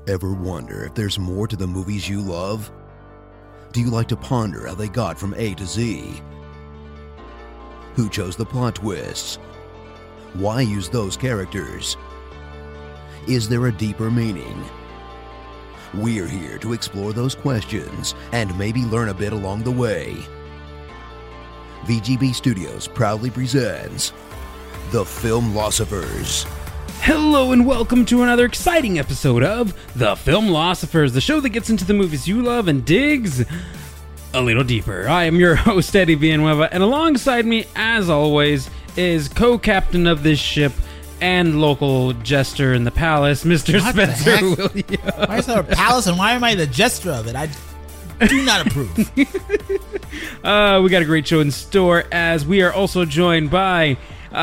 Ever wonder if there's more to the movies you love? Do you like to ponder how they got from A to Z? Who chose the plot twists? Why use those characters? Is there a deeper meaning? We're here to explore those questions and maybe learn a bit along the way. VGB Studios proudly presents The Filmlosophers. Hello and welcome to another exciting episode of The Filmlosophers, the show that gets into the movies you love and digs a little deeper. I am your host, Eddie Villanueva, and alongside me, as always, is co-captain of this ship and local jester in the palace, Mr. What Spencer Williams. Why is there a palace and why am I the jester of it? I do not approve. We got a great show in store, as we are also joined by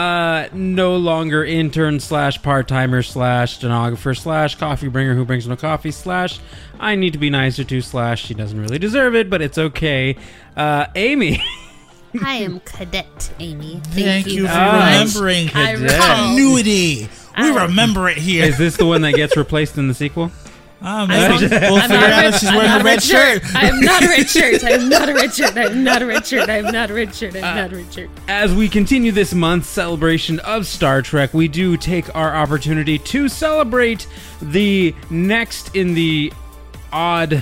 no longer intern / part-timer / stenographer / coffee bringer who brings no coffee / I need to be nicer to / she doesn't really deserve it, but it's okay. Amy. I am Cadet Amy. Thank you for very much. remembering Cadet. continuity. We remember it here. Is this the one that gets replaced in the sequel? We'll figure out if she's wearing a red shirt. I am not a red shirt. I am not a red shirt. I am not a red shirt. I am not a red shirt. I am not a red shirt. As we continue this month's celebration of Star Trek, we do take our opportunity to celebrate the next in the odd,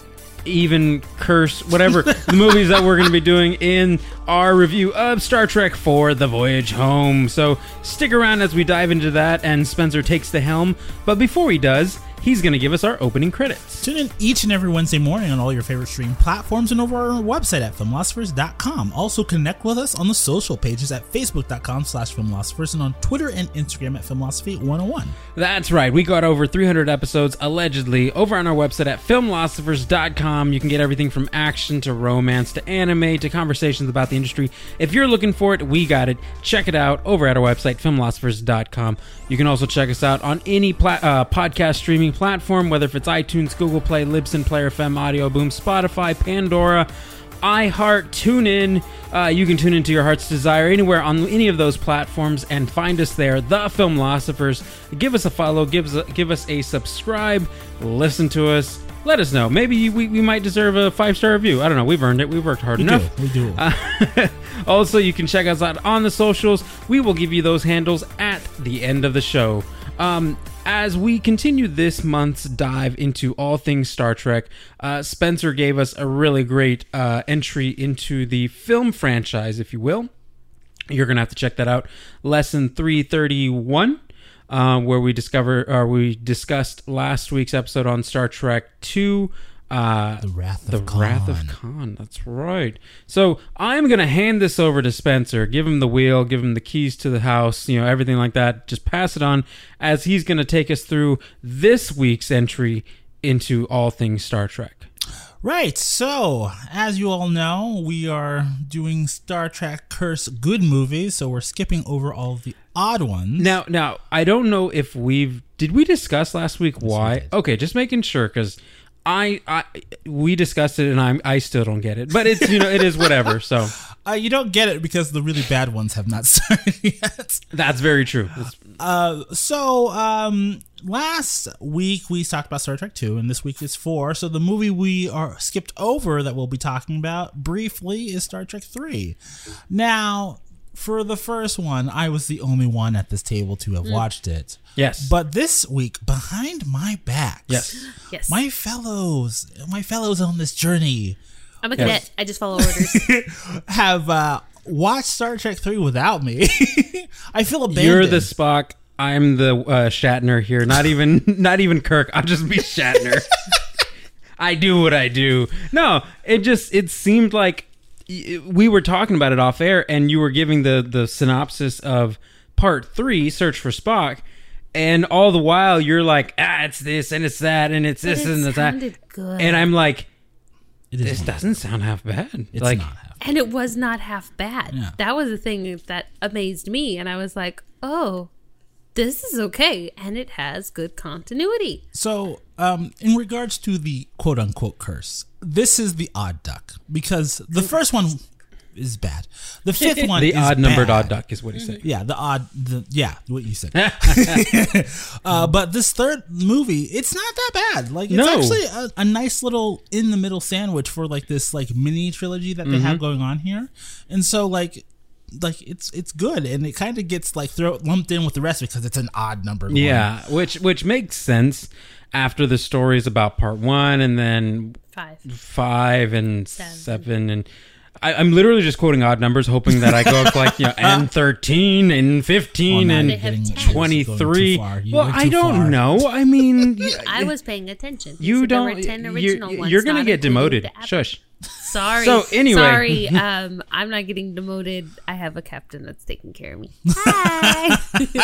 even, curse, whatever, the movies that we're going to be doing in our review of Star Trek IV: The Voyage Home. So stick around as we dive into that, and Spencer takes the helm. But before he does, he's going to give us our opening credits. Tune in each and every Wednesday morning on all your favorite streaming platforms and over our website at filmlosophers.com. Also connect with us on the social pages at facebook.com/filmlosophers and on Twitter and Instagram at filmlosophy101. That's right. We got over 300 episodes, allegedly, over on our website at filmlosophers.com. You can get everything from action to romance to anime to conversations about the industry. If you're looking for it, we got it. Check it out over at our website, filmlosophers.com. You can also check us out on any podcast streaming platform, whether if it's iTunes, Google Play, Libsyn, Player FM, Audio Boom, Spotify, Pandora, iHeart, TuneIn. You can tune into your heart's desire anywhere on any of those platforms and find us there, The Filmlosophers. Give us a follow, give us a subscribe, listen to us. Let us know. Maybe we might deserve a 5-star review. I don't know. We've earned it. We've worked hard enough. We do. Also, you can check us out on the socials. We will give you those handles at the end of the show. As we continue this month's dive into all things Star Trek, Spencer gave us a really great entry into the film franchise, if you will. You're going to have to check that out. Lesson 331. Where we discussed last week's episode on Star Trek II, The Wrath of Khan. That's right. So I'm going to hand this over to Spencer. Give him the wheel, give him the keys to the house, everything like that. Just pass it on, as he's going to take us through this week's entry into all things Star Trek. Right, so, as you all know, we are doing Star Trek Curse good movies, so we're skipping over all of the odd ones. Now, I don't know if did we discuss last week why? Okay, just making sure, because we discussed it and I still don't get it, but it's, it is whatever, so. You don't get it because the really bad ones have not started yet. That's very true. Last week we talked about Star Trek 2, and this week is 4. So the movie we are skipped over that we'll be talking about briefly is Star Trek 3. Now, for the first one, I was the only one at this table to have watched it. Yes. But this week, behind my back, Yes. my fellows on this journey, I'm a cadet. I just follow orders. have watched Star Trek 3 without me. I feel abandoned. You're the Spock. I'm the Shatner here. Not even Kirk. I'll just be Shatner. I do what I do. No, it seemed like we were talking about it off air, and you were giving the synopsis of Part 3, Search for Spock, and all the while you're like, it's this and it's that and it's this and it's that. It sounded good. And I'm like, this doesn't sound half bad. It's not half bad. And it was not half bad. Yeah. That was the thing that amazed me, and I was like, oh, this is okay, and it has good continuity. So, in regards to the quote-unquote curse, this is the odd duck, because the first one is bad. The fifth one The is odd numbered bad. odd duck is what he said. Yeah, what you said. But this third movie, it's not that bad. Like, it's No. actually a nice little in the middle sandwich for like this like mini trilogy that they have going on here. And so like it's good, and it kind of gets like lumped in with the rest because it's an odd numbered one. Yeah, which makes sense after the stories about part 1 and then 5 and 7 and I'm literally just quoting odd numbers, hoping that I go up like and 13 and 15 and They have 10. 23. You Well, went I too don't far. know. I mean, I was paying attention. He you said there don't. were 10 original ones, You're gonna not get including demoted. the app- Shush. Sorry. So, anyway. Sorry. I'm not getting demoted. I have a captain that's taking care of me. Hi.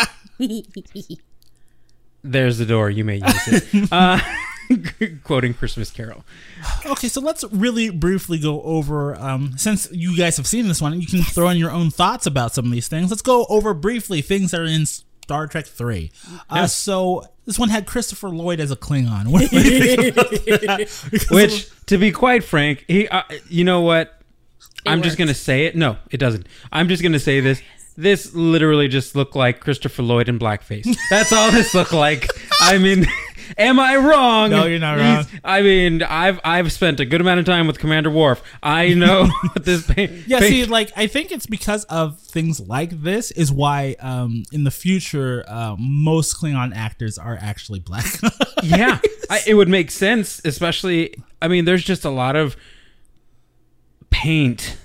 There's the door. You may use it. Quoting Christmas Carol. Okay, so let's really briefly go over, since you guys have seen this one, you can throw in your own thoughts about some of these things. Let's go over briefly things that are in Star Trek 3. So this one had Christopher Lloyd as a Klingon. What do you think about that? Which, to be quite frank, he. You know what? I'm just works. gonna say it. No, it doesn't. I'm just gonna say this. This literally just looked like Christopher Lloyd in blackface. That's all this looked like. I mean, am I wrong? No, you're not wrong. I mean, I've spent a good amount of time with Commander Worf. I know what this. See, like, I think it's because of things like this is why in the future most Klingon actors are actually black. Yeah, it would make sense, especially. I mean, there's just a lot of paint,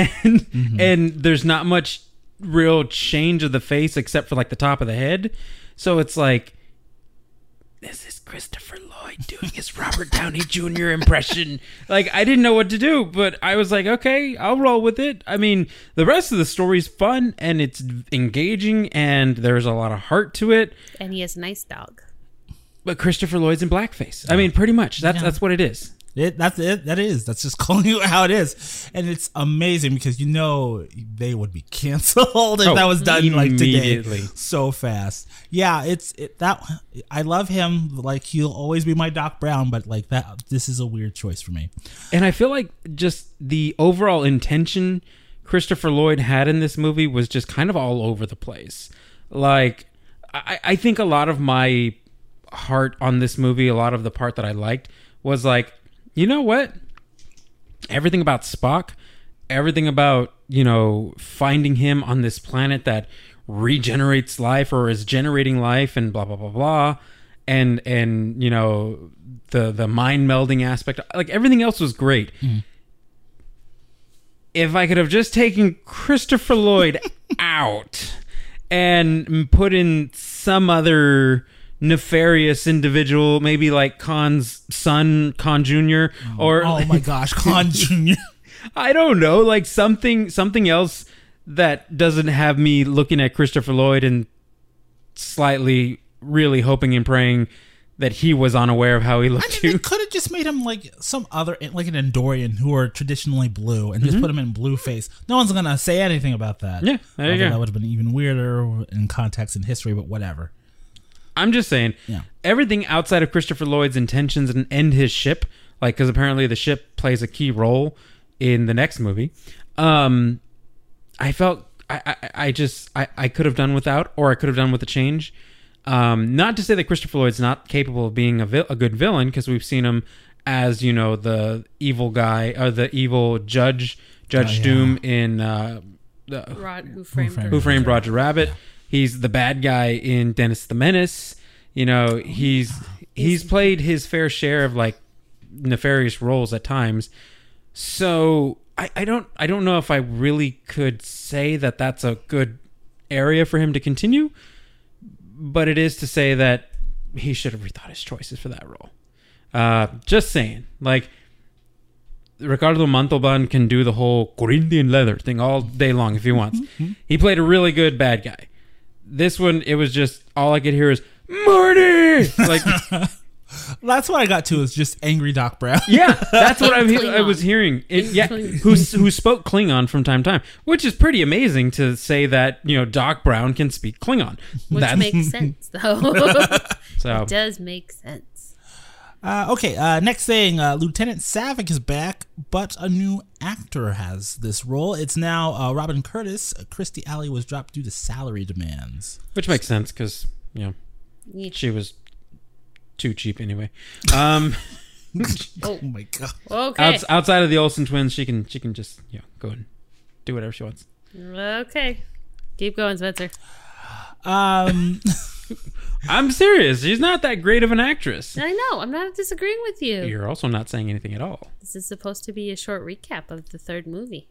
and there's not much real change of the face except for like the top of the head. So it's like, this is Christopher Lloyd doing his Robert Downey Jr. impression. Like, I didn't know what to do, but I was like, okay, I'll roll with it. I mean, the rest of the story's fun and it's engaging and there's a lot of heart to it. And he has a nice dog. But Christopher Lloyd's in blackface. I mean, pretty much. That's what it is. That's it. That is. That's just calling you how it is, and it's amazing because they would be canceled if that was done like today, immediately. so fast. Yeah, I love him. Like, he'll always be my Doc Brown, but like that, this is a weird choice for me. And I feel like just the overall intention Christopher Lloyd had in this movie was just kind of all over the place. Like, I think a lot of my heart on this movie, a lot of the part that I liked was like, you know what? Everything about Spock, everything about, finding him on this planet that regenerates life or is generating life and blah, blah, blah, blah. And the mind melding aspect, like everything else was great. If I could have just taken Christopher Lloyd out and put in some other nefarious individual, maybe like Khan's son, Khan Jr. or Oh my gosh, Khan Jr. I don't know, like something else that doesn't have me looking at Christopher Lloyd and slightly really hoping and praying that he was unaware of how he looked They too. could have just made him like some other, like an Andorian who are traditionally blue, and just put him in blue face. No one's gonna say anything about that. Yeah, there you go. That would have been even weirder in context and history, but whatever. I'm just saying, everything outside of Christopher Lloyd's intentions and his ship, like, because apparently the ship plays a key role in the next movie. I felt I could have done without, or I could have done with a change. Not to say that Christopher Lloyd's not capable of being a good villain, because we've seen him as, the evil guy, or the evil Judge Doom in Who Who Framed Roger Rabbit. He's the bad guy in Dennis the Menace. He's played his fair share of like nefarious roles at times. So I don't know if I really could say that that's a good area for him to continue. But it is to say that he should have rethought his choices for that role. Just saying, like, Ricardo Montalban can do the whole Corinthian leather thing all day long if he wants. He played a really good bad guy. This one, it was just, all I could hear is, Marty! Like, That's what I got to, is just angry Doc Brown. yeah, that's what Klingon. I was hearing. Who spoke Klingon from time to time, which is pretty amazing to say that, Doc Brown can speak Klingon. Which makes sense, though. So, It does make sense. Next thing, Lieutenant Savick is back, but a new actor has this role. It's now Robin Curtis. Christy Alley was dropped due to salary demands. Which makes sense because, Yeesh. she was too cheap anyway. Oh my god. Okay. Outside of the Olsen twins, she can just go and do whatever she wants. Okay. Keep going, Spencer. I'm serious. She's not that great of an actress. I know. I'm not disagreeing with you. You're also not saying anything at all. This is supposed to be a short recap of the third movie.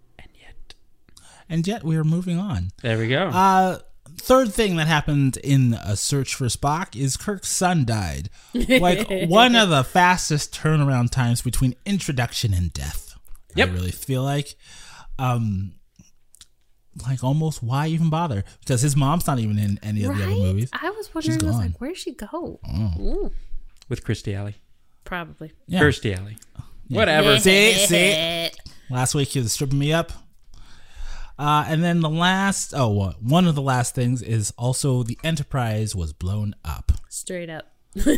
And yet we are moving on. There we go. Third thing that happened in A Search for Spock is Kirk's son died. Like one of the fastest turnaround times between introduction and death. Yep. I really feel like. Like almost why even bother? Because his mom's not even in any of the other movies. I was wondering, She's gone. where'd she go? Oh. With Kirstie Alley. Probably. Yeah. Kirstie Alley. Whatever. See? Last week he was stripping me up. And then one of the last things is also the Enterprise was blown up. Straight up.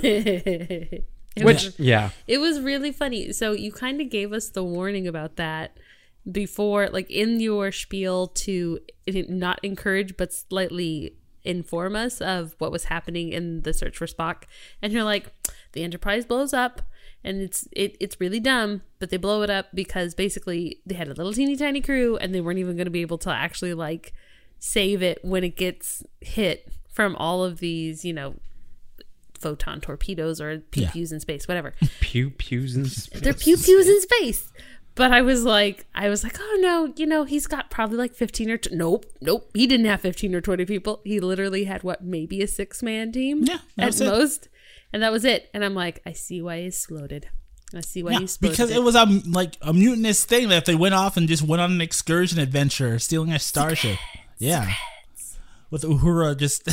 It was really funny. So you kind of gave us the warning about that before, like in your spiel, to not encourage but slightly inform us of what was happening in The Search for Spock. And you're like, the Enterprise blows up and it's really dumb, but they blow it up because basically they had a little teeny tiny crew and they weren't even going to be able to actually like save it when it gets hit from all of these, photon torpedoes or pew-pews in space, whatever. Pew-pews in space. They're pew-pews in space. But I was like, oh no, he's got probably like 15 or nope. He didn't have 15 or 20 people. He literally had maybe a 6-man team at most. And that was it. And I'm like, I see why he's exploded. I see why he's exploded. Because it was a mutinous thing that if they went off and just went on an excursion adventure, stealing a starship. Yeah. With Uhura just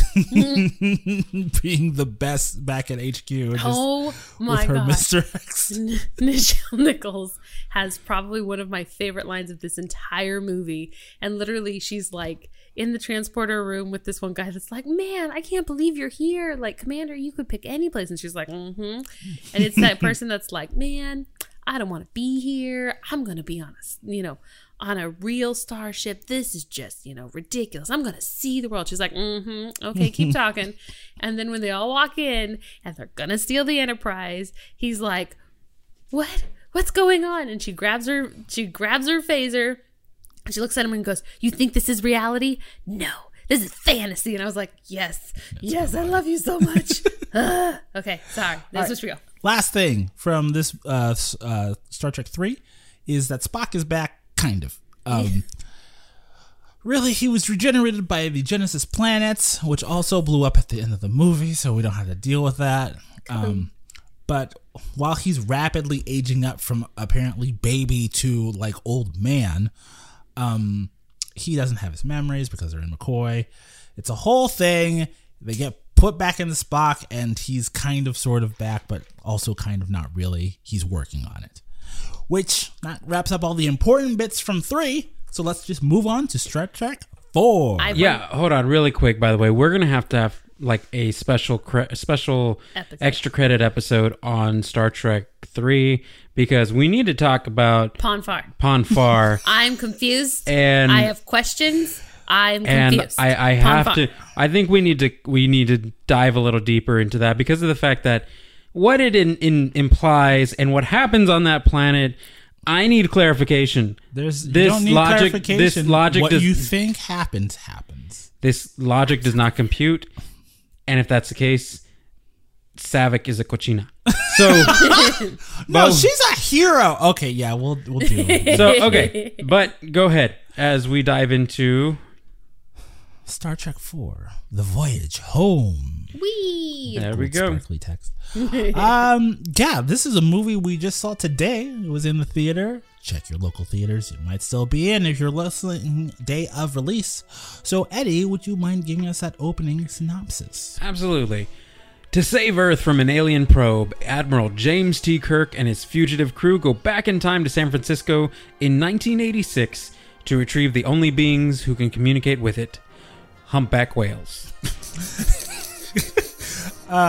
being the best back at HQ. Oh my with her God. Mr. X. Nichelle Nichols has probably one of my favorite lines of this entire movie. And literally she's like in the transporter room with this one guy that's like, man, I can't believe you're here. Like, Commander, you could pick any place. And she's like, mm-hmm. And it's that person that's like, man, I don't want to be here. I'm going to be on a real starship. This is just, ridiculous. I'm going to see the world. She's like, mm-hmm. Okay, keep talking. And then when they all walk in and they're going to steal the Enterprise, he's like, what? What's going on? And she grabs her phaser and she looks at him and goes, you think this is reality? No, this is fantasy. And I was like, yes, I love you so much. Okay, sorry. This was real. Last thing from this Star Trek 3 is that Spock is back, kind of. Really, he was regenerated by the Genesis planets, which also blew up at the end of the movie, so we don't have to deal with that. But while he's rapidly aging up from apparently baby to like old man, he doesn't have his memories because they're in McCoy. It's a whole thing. They get put back into Spock, and he's kind of sort of back, but also kind of not really. He's working on it. Which that wraps up all the important bits from 3. So let's just move on to Star Trek 4. Hold on really quick, by the way. We're going to have like a special extra credit episode on Star Trek 3 because we need to talk about Pon farr. I'm confused. And I have questions. I'm confused. And I have to. I think we need to dive a little deeper into that because of the fact that what it implies and what happens on that planet. I need clarification. You don't need clarification. This logic. What you think happens. This logic does not compute, and if that's the case, Savick is a cochina. So no, she's a hero. Okay, yeah, we'll do it. So okay, but go ahead as we dive into Star Trek 4: The Voyage Home. Whee! There we go. Sparkly text. Yeah, this is a movie we just saw today. It was in the theater. Check your local theaters. It might still be in if you're listening day of release. So, Eddie, would you mind giving us that opening synopsis? Absolutely. To save Earth from an alien probe, Admiral James T. Kirk and his fugitive crew go back in time to San Francisco in 1986 to retrieve the only beings who can communicate with it, humpback whales.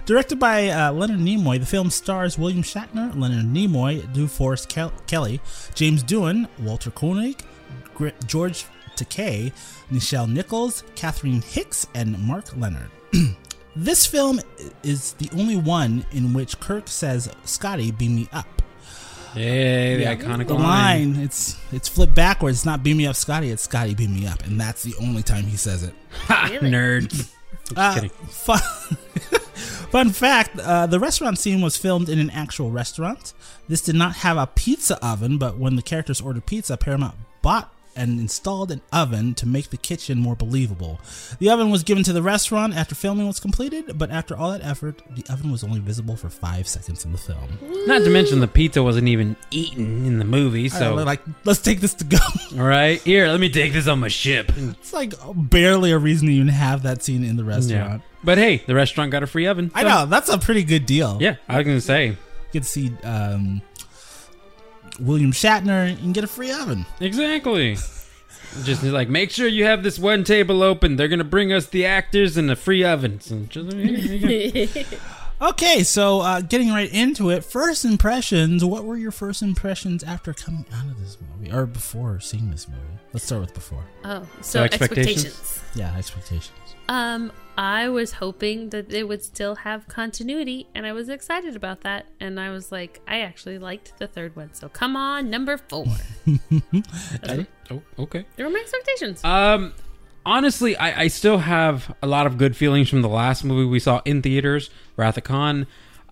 Directed by Leonard Nimoy, the film stars William Shatner, Leonard Nimoy, DeForest Kelly, James Doohan, Walter Koenig, George Takei, Nichelle Nichols, Catherine Hicks, and Mark Leonard. This film is the only one in which Kirk says, "Scotty, beam me up." Hey, the iconic The line. line, it's flipped backwards. It's not "beam me up, Scotty." It's "Scotty, beam me up," and that's the only time he says it. Ha, Really? nerds. Just kidding. Fun fact, the restaurant scene was filmed in an actual restaurant. This did not have a pizza oven, but when the characters ordered pizza, Paramount bought and installed an oven to make the kitchen more believable. The oven was given to the restaurant after filming was completed, but after all that effort, the oven was only visible for 5 seconds in the film. Not to mention the pizza wasn't even eaten in the movie, so... They're like, let's take this to go. All right, here, let me take this on my ship. It's like barely a reason to even have that scene in the restaurant. But hey, the restaurant got a free oven. I so- know, that's a pretty good deal. Yeah, I was going to say. You get to see William Shatner and get a free oven. Exactly. Just like, make sure you have this one table open. They're going to bring us the actors and a free oven. So just, here you go. Okay, so getting right into it, first impressions. What were your first impressions after coming out of this movie? Or before seeing this movie? Let's start with before. Oh, So so expectations? expectations. Yeah, expectations. I was hoping that they would still have continuity, and I was excited about that. And I was like, I actually liked the third one. So come on, number 4. Oh, okay. There were my expectations. Honestly, I still have a lot of good feelings from the last movie we saw in theaters, Wrath of Khan.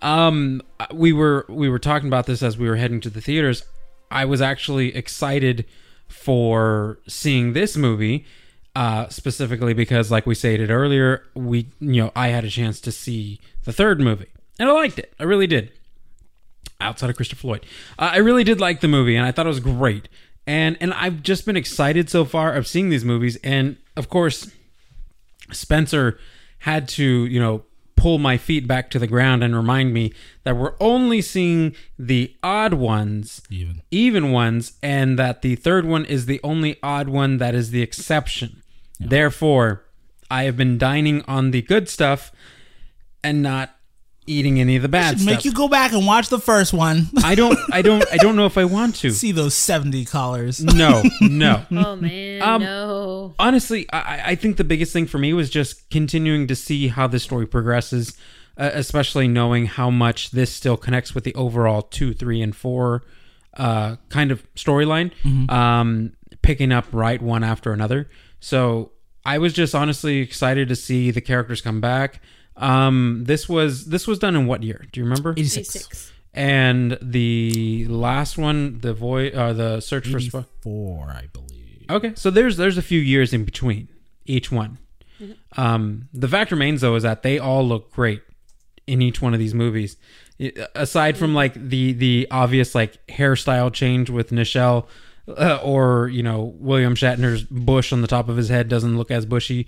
We were talking about this as we were heading to the theaters. I was actually excited for seeing this movie, specifically because, like we stated earlier, I had a chance to see the third movie, and I liked it. I really did. Outside of Christopher Lloyd, I really did like the movie, and I thought it was great. And I've just been excited so far of seeing these movies. And of course, Spencer had to, pull my feet back to the ground and remind me that we're only seeing the odd ones, even ones, and that the third one is the only odd one that is the exception. Yeah. Therefore, I have been dining on the good stuff and not eating any of the bad stuff. Make you go back and watch the first one. I don't know if I want to see those 70 collars. No. Oh man, no. Honestly, I think the biggest thing for me was just continuing to see how the story progresses, especially knowing how much this still connects with the overall 2, 3, and 4 kind of storyline, picking up right one after another. So I was just honestly excited to see the characters come back. This was done in what year? Do you remember? 86. And the last one, the Search for Spock, 84, I believe. Okay, so there's a few years in between each one. Mm-hmm. The fact remains, though, is that they all look great in each one of these movies. Aside from like the obvious like hairstyle change with Nichelle. Or William Shatner's bush on the top of his head doesn't look as bushy.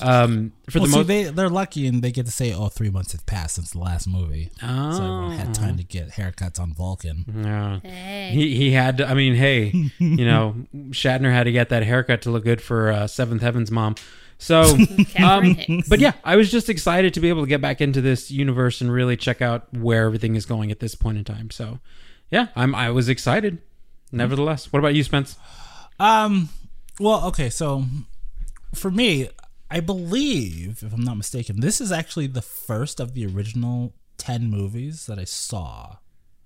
They're lucky and they get to say, 3 months have passed since the last movie, so everyone had time to get haircuts on Vulcan. Yeah, Hey. he had to. I mean, hey, Shatner had to get that haircut to look good for Seventh Heaven's mom. So, but yeah, I was just excited to be able to get back into this universe and really check out where everything is going at this point in time. So, yeah, I was excited. Nevertheless, what about you, Spence? Well, okay, so for me, I believe, if I'm not mistaken, this is actually the first of the original 10 movies that I saw.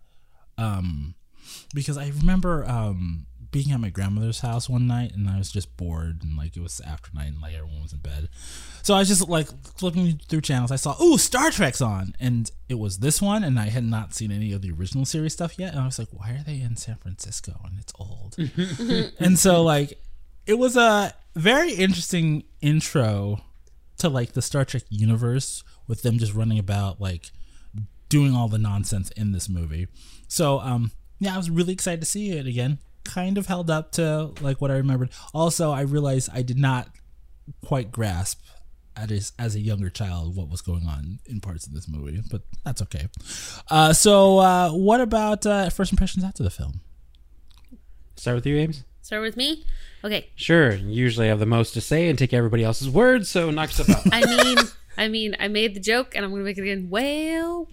Because I remember being at my grandmother's house one night and I was just bored and like it was after night and like everyone was in bed. So I was just like flipping through channels. I saw, Star Trek's on, and it was this one, and I had not seen any of the original series stuff yet. And I was like, why are they in San Francisco and it's old? And so like it was a very interesting intro to like the Star Trek universe with them just running about like doing all the nonsense in this movie. So I was really excited to see it again. Kind of held up to like what I remembered. Also, I realized I did not quite grasp as a younger child what was going on in parts of this movie, but that's okay. So what about first impressions after the film? Start with you, Ames. Start with me? Okay. Sure. You usually have the most to say and take everybody else's words, so knock yourself out. I mean, I mean, I made the joke, and I'm going to make it again. Whale.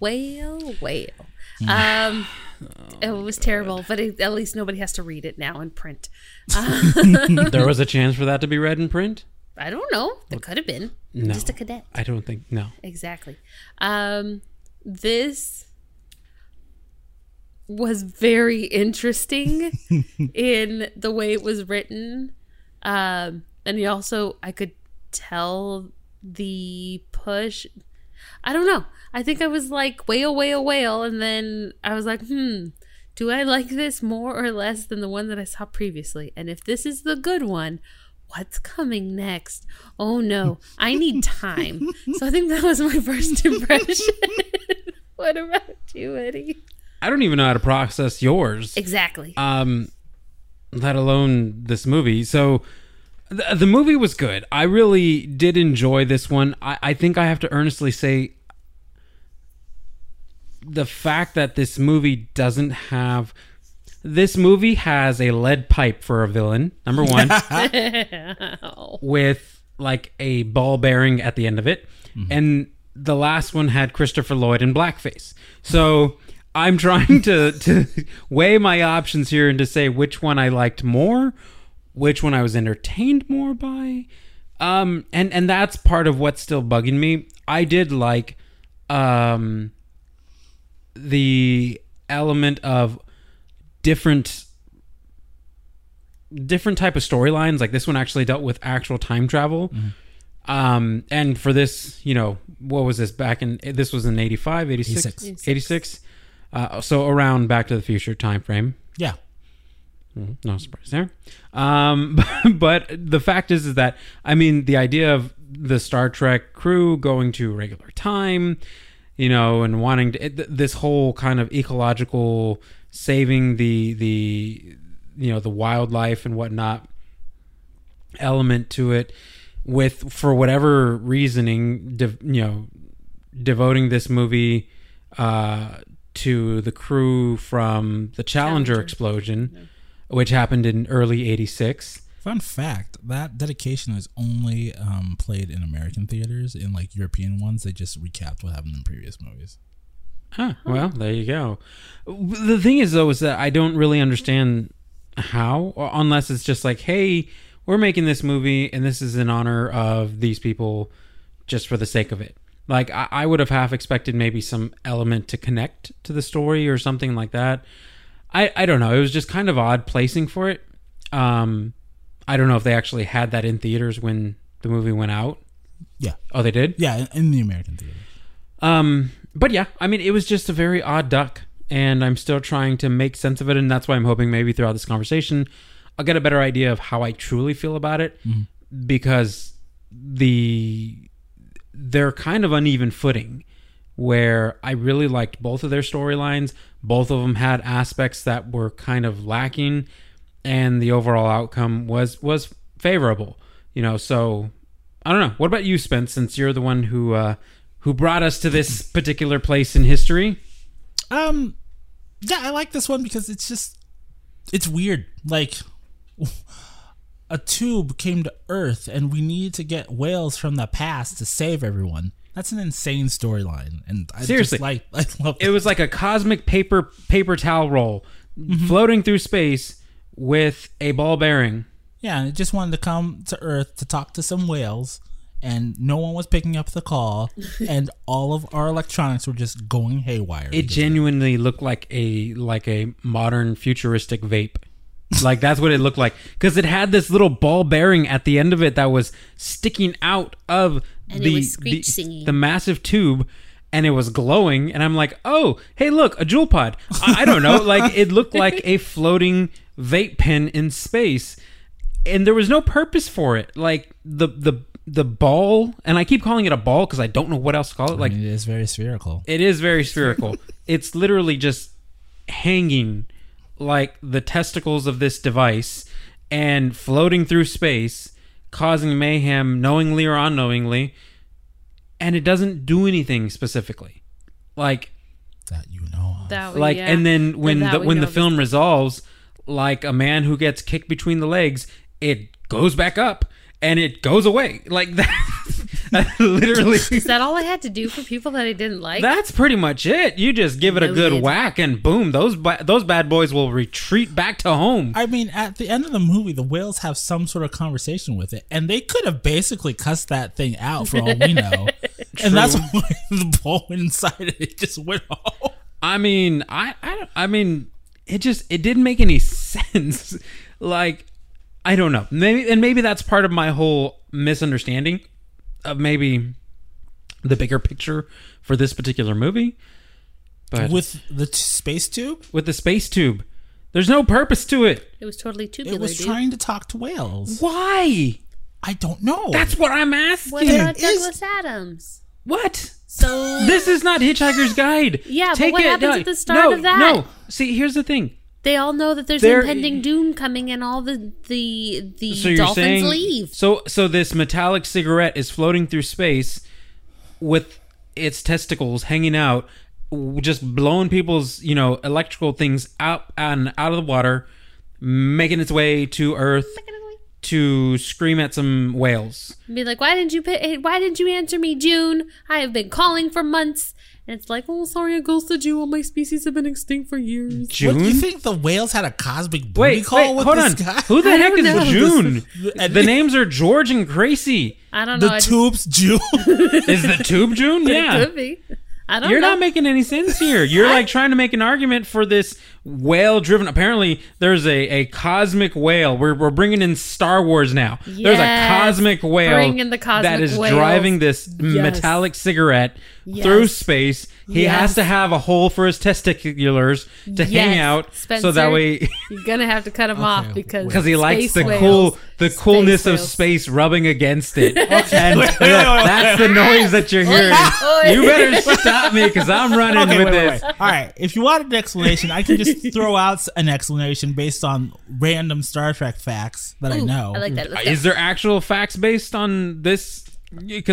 It was terrible, but at least nobody has to read it now in print. There was a chance for that to be read in print? I don't know. There could have been. No. Just a cadet. I don't think, no. Exactly. This was very interesting in the way it was written. And I could tell the push. I don't know. I think I was like, whale. And then I was like, do I like this more or less than the one that I saw previously? And if this is the good one, what's coming next? Oh no, I need time. So I think that was my first impression. What about you, Eddie? I don't even know how to process yours. Exactly. Let alone this movie. So the movie was good. I really did enjoy this one. I think I have to earnestly say the fact that this movie has a lead pipe for a villain, number one, with like a ball bearing at the end of it. Mm-hmm. And the last one had Christopher Lloyd in blackface. So I'm trying to weigh my options here and to say which one I liked more, which one I was entertained more by. And that's part of what's still bugging me. I did like the element of different type of storylines. Like this one actually dealt with actual time travel. Mm-hmm. And for this, what was this this was in 85, 86? So around Back to the Future time frame. Yeah. No surprise there. But the fact is that, the idea of the Star Trek crew going to regular time, and wanting to, this whole kind of ecological saving the wildlife and whatnot element to it, with, for whatever reasoning, devoting this movie to the crew from the Challenger explosion, which happened in early 86. Fun fact, that dedication was only played in American theaters. In like European ones, they just recapped what happened in previous movies. Huh. Well, there you go. The thing is, though, is that I don't really understand how, unless it's just like, hey, we're making this movie and this is in honor of these people just for the sake of it. Like, I would have half expected maybe some element to connect to the story or something like that. I don't know. It was just kind of odd placing for it. I don't know if they actually had that in theaters when the movie went out. Yeah. Oh, they did? Yeah, in the American theater. But yeah, it was just a very odd duck, and I'm still trying to make sense of it, and that's why I'm hoping maybe throughout this conversation I'll get a better idea of how I truly feel about it, because they're kind of uneven footing, where I really liked both of their storylines. Both of them had aspects that were kind of lacking, and the overall outcome was favorable. So I don't know. What about you, Spence, since you're the one who brought us to this particular place in history? Yeah, I like this one because it's weird. Like, a tube came to Earth and we need to get whales from the past to save everyone. That's an insane storyline, and I seriously, I love that. It was like a cosmic paper towel roll floating through space with a ball bearing. Yeah, and it just wanted to come to Earth to talk to some whales, and no one was picking up the call, and all of our electronics were just going haywire. It genuinely looked like a modern futuristic vape. Like, that's what it looked like, because it had this little ball bearing at the end of it that was sticking out of the massive tube, and it was glowing, and I'm like, oh, hey, look, a Juul pod. I don't know, like, it looked like a floating vape pen in space, and there was no purpose for it. Like, the ball, and I keep calling it a ball because I don't know what else to call it. Like, it is very spherical. It is very spherical. It's literally just hanging like the testicles of this device and floating through space, causing mayhem knowingly or unknowingly, and it doesn't do anything specifically. Like, that you know of. And then when the film resolves, like a man who gets kicked between the legs, it goes back up and it goes away. Like that. Literally. Is that all I had to do for people that I didn't like? That's pretty much it. You just give it a good Noted. whack, and boom, those bad boys will retreat back to home. I mean, at the end of the movie, the whales have some sort of conversation with it, and they could have basically cussed that thing out for all we know. And that's why the ball went inside and it just went home. I mean, I mean, it didn't make any sense. Like, I don't know. Maybe that's part of my whole misunderstanding of maybe the bigger picture for this particular movie. But With the space tube? with the space tube, there's no purpose to it. It was totally tubular, It was dude. trying to talk to whales. Why? I don't know. That's what I'm asking. What about It is- Douglas Adams? What? So This is not Hitchhiker's Guide. Yeah, but what happens at the start of that? No. See, here's the thing. they all know that there's There- impending doom coming, and all the So you're dolphins saying leave. So this metallic cigarette is floating through space with its testicles hanging out, just blowing people's electrical things out of the water, making its way to Earth to scream at some whales. Be like, why didn't you answer me, June? I have been calling for months. And it's like, oh, sorry, I ghosted you. All my species have been extinct for years. What, you June? think the whales had a cosmic booty Wait, call with hold this on. guy? Who the I heck don't is know. June? And The names are George and Gracie. I don't know. The I just- tube's June? Is the tube June? It Yeah. could be. I don't You're know. not making any sense here. You're like trying to make an argument for this whale-driven. Apparently, there's a cosmic whale. We're bringing in Star Wars now. There's a Yes. cosmic whale Bring in the cosmic that is whales. driving this Yes. metallic cigarette Yes. through space. He Yes. has to have a hole for his testiculars to hang Yes. out, so Spencer, that way. You're gonna have to cut him off because Because he likes space the whales- coolness space of whales. space rubbing against it. And that's the noise that you're hearing. Oi. You better stop me because I'm running Okay, with wait, this. wait. All right. If you want an explanation, I can just throw out an explanation based on random Star Trek facts that I Ooh, know. I like that. Let's go. Is there actual facts based on this? Because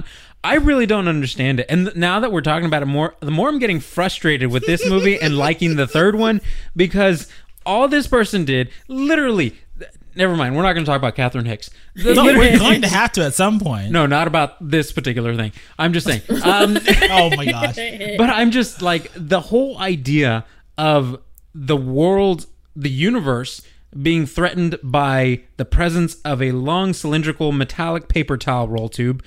I really don't understand it. And now that we're talking about it more, the more I'm getting frustrated with this movie and liking the third one, because all this person did, literally, never mind, we're not going to talk about Catherine Hicks. No, we're going to have to at some point. No, not about this particular thing. I'm just saying. Oh my gosh. But I'm just like, the whole idea of the world, the universe being threatened by the presence of a long cylindrical metallic paper towel roll tube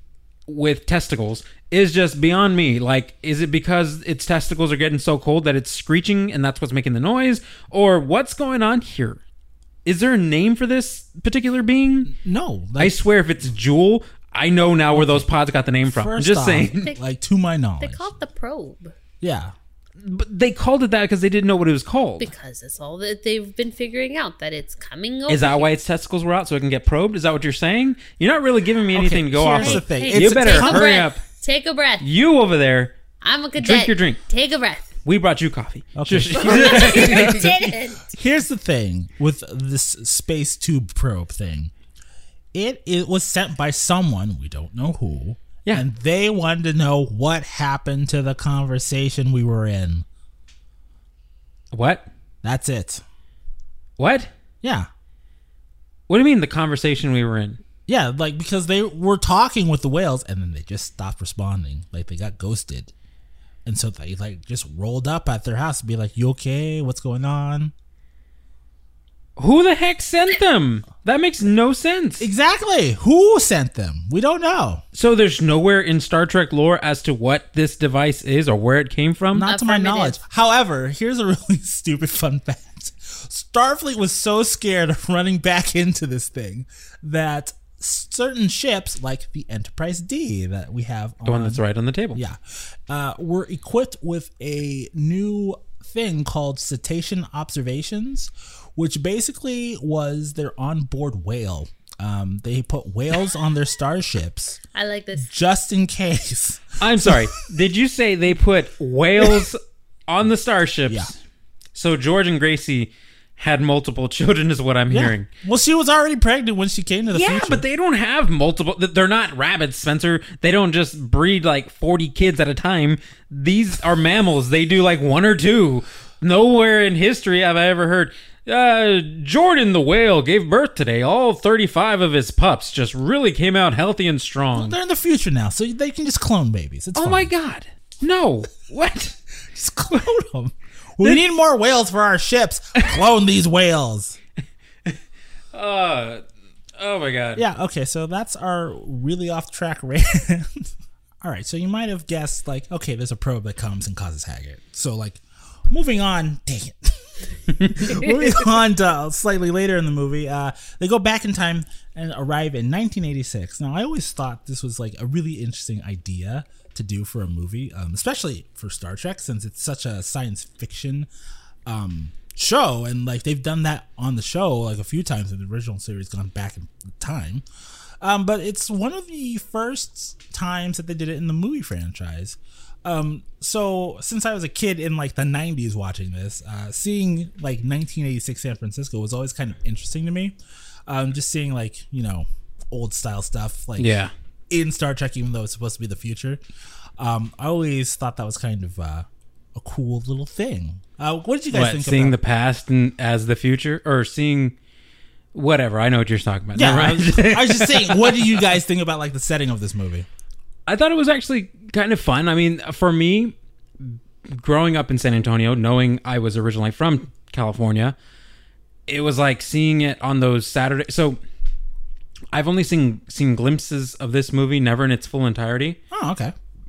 with testicles is just beyond me. Like, is it because its testicles are getting so cold that it's screeching and that's what's making the noise? Or what's going on here? Is there a name for this particular being? No. I swear if it's Jewel, I know now where those pods got the name from. I'm First just off, saying. like, to my They knowledge. call it the probe Yeah. But they called it that because they didn't know what it was called. because that's all that they've been figuring out, that it's coming over. Is that why its testicles were out so it can get probed? Is that what you're saying? You're not really giving me anything to go off here's of. the thing. Hey, You It's- better take a hurry up. breath. Take a breath. You over there, I'm a cadet. drink your drink. Take a breath. We brought you coffee. Okay. I didn't. Here's the thing with this space tube probe thing. It was sent by someone, we don't know who. Yeah. And they wanted to know what happened to the conversation we were in. What? That's it. What? Yeah. What do you mean the conversation we were in? Yeah, like because they were talking with the whales and then they just stopped responding. Like they got ghosted. And so they like just rolled up at their house and be like, "You okay? What's going on?" Who the heck sent them? That makes no sense. Exactly. Who sent them? We don't know. So there's nowhere in Star Trek lore as to what this device is or where it came from? Not to my Affirmative. knowledge. However, here's a really stupid fun fact. Starfleet was so scared of running back into this thing that certain ships, like the Enterprise D that we have on, The one that's right on the table. yeah, were equipped with a new thing called cetacean observations, which basically was their onboard whale. They put whales on their starships I like this. just in case. I'm sorry. Did you say they put whales on the starships? Yeah. So George and Gracie had multiple children is what I'm hearing. Well, she was already pregnant when she came to the Yeah, future. but they don't have multiple. They're not rabbits, Spencer. They don't just breed like 40 kids at a time. These are mammals. They do like one or two. Nowhere in history have I ever heard. Jordan the whale gave birth today. All 35 of his pups just really came out healthy and strong. They're in the future now, so they can just clone babies. It's Oh fine. my God. No. What? Just clone them. We need more whales for our ships. Clone these whales. Oh my God. Yeah, okay, so that's our really off-track rant. All right, so you might have guessed, like, okay, there's a probe that comes and causes Haggard. So, like, moving on, dang it. Moving on to slightly later in the movie, they go back in time and arrive in 1986. Now, I always thought this was, like, a really interesting idea to do for a movie, especially for Star Trek, since it's such a science fiction show, and like they've done that on the show like a few times in the original series, gone back in time, but it's one of the first times that they did it in the movie franchise. So since I was a kid in like the 90s watching this, seeing like 1986 San Francisco was always kind of interesting to me. Just seeing like, you know, old style stuff like in Star Trek, even though it's supposed to be the future. I always thought that was kind of a cool little thing. What did you guys think seeing about the past and as the future, or seeing whatever? I know what you're talking about. Yeah, Never mind. I was just saying, what do you guys think about like the setting of this movie? I thought it was actually kind of fun. I mean, for me, growing up in San Antonio, knowing I was originally from California, it was like seeing it on those Saturday. So I've only seen glimpses of this movie, never in its full entirety. Oh, okay.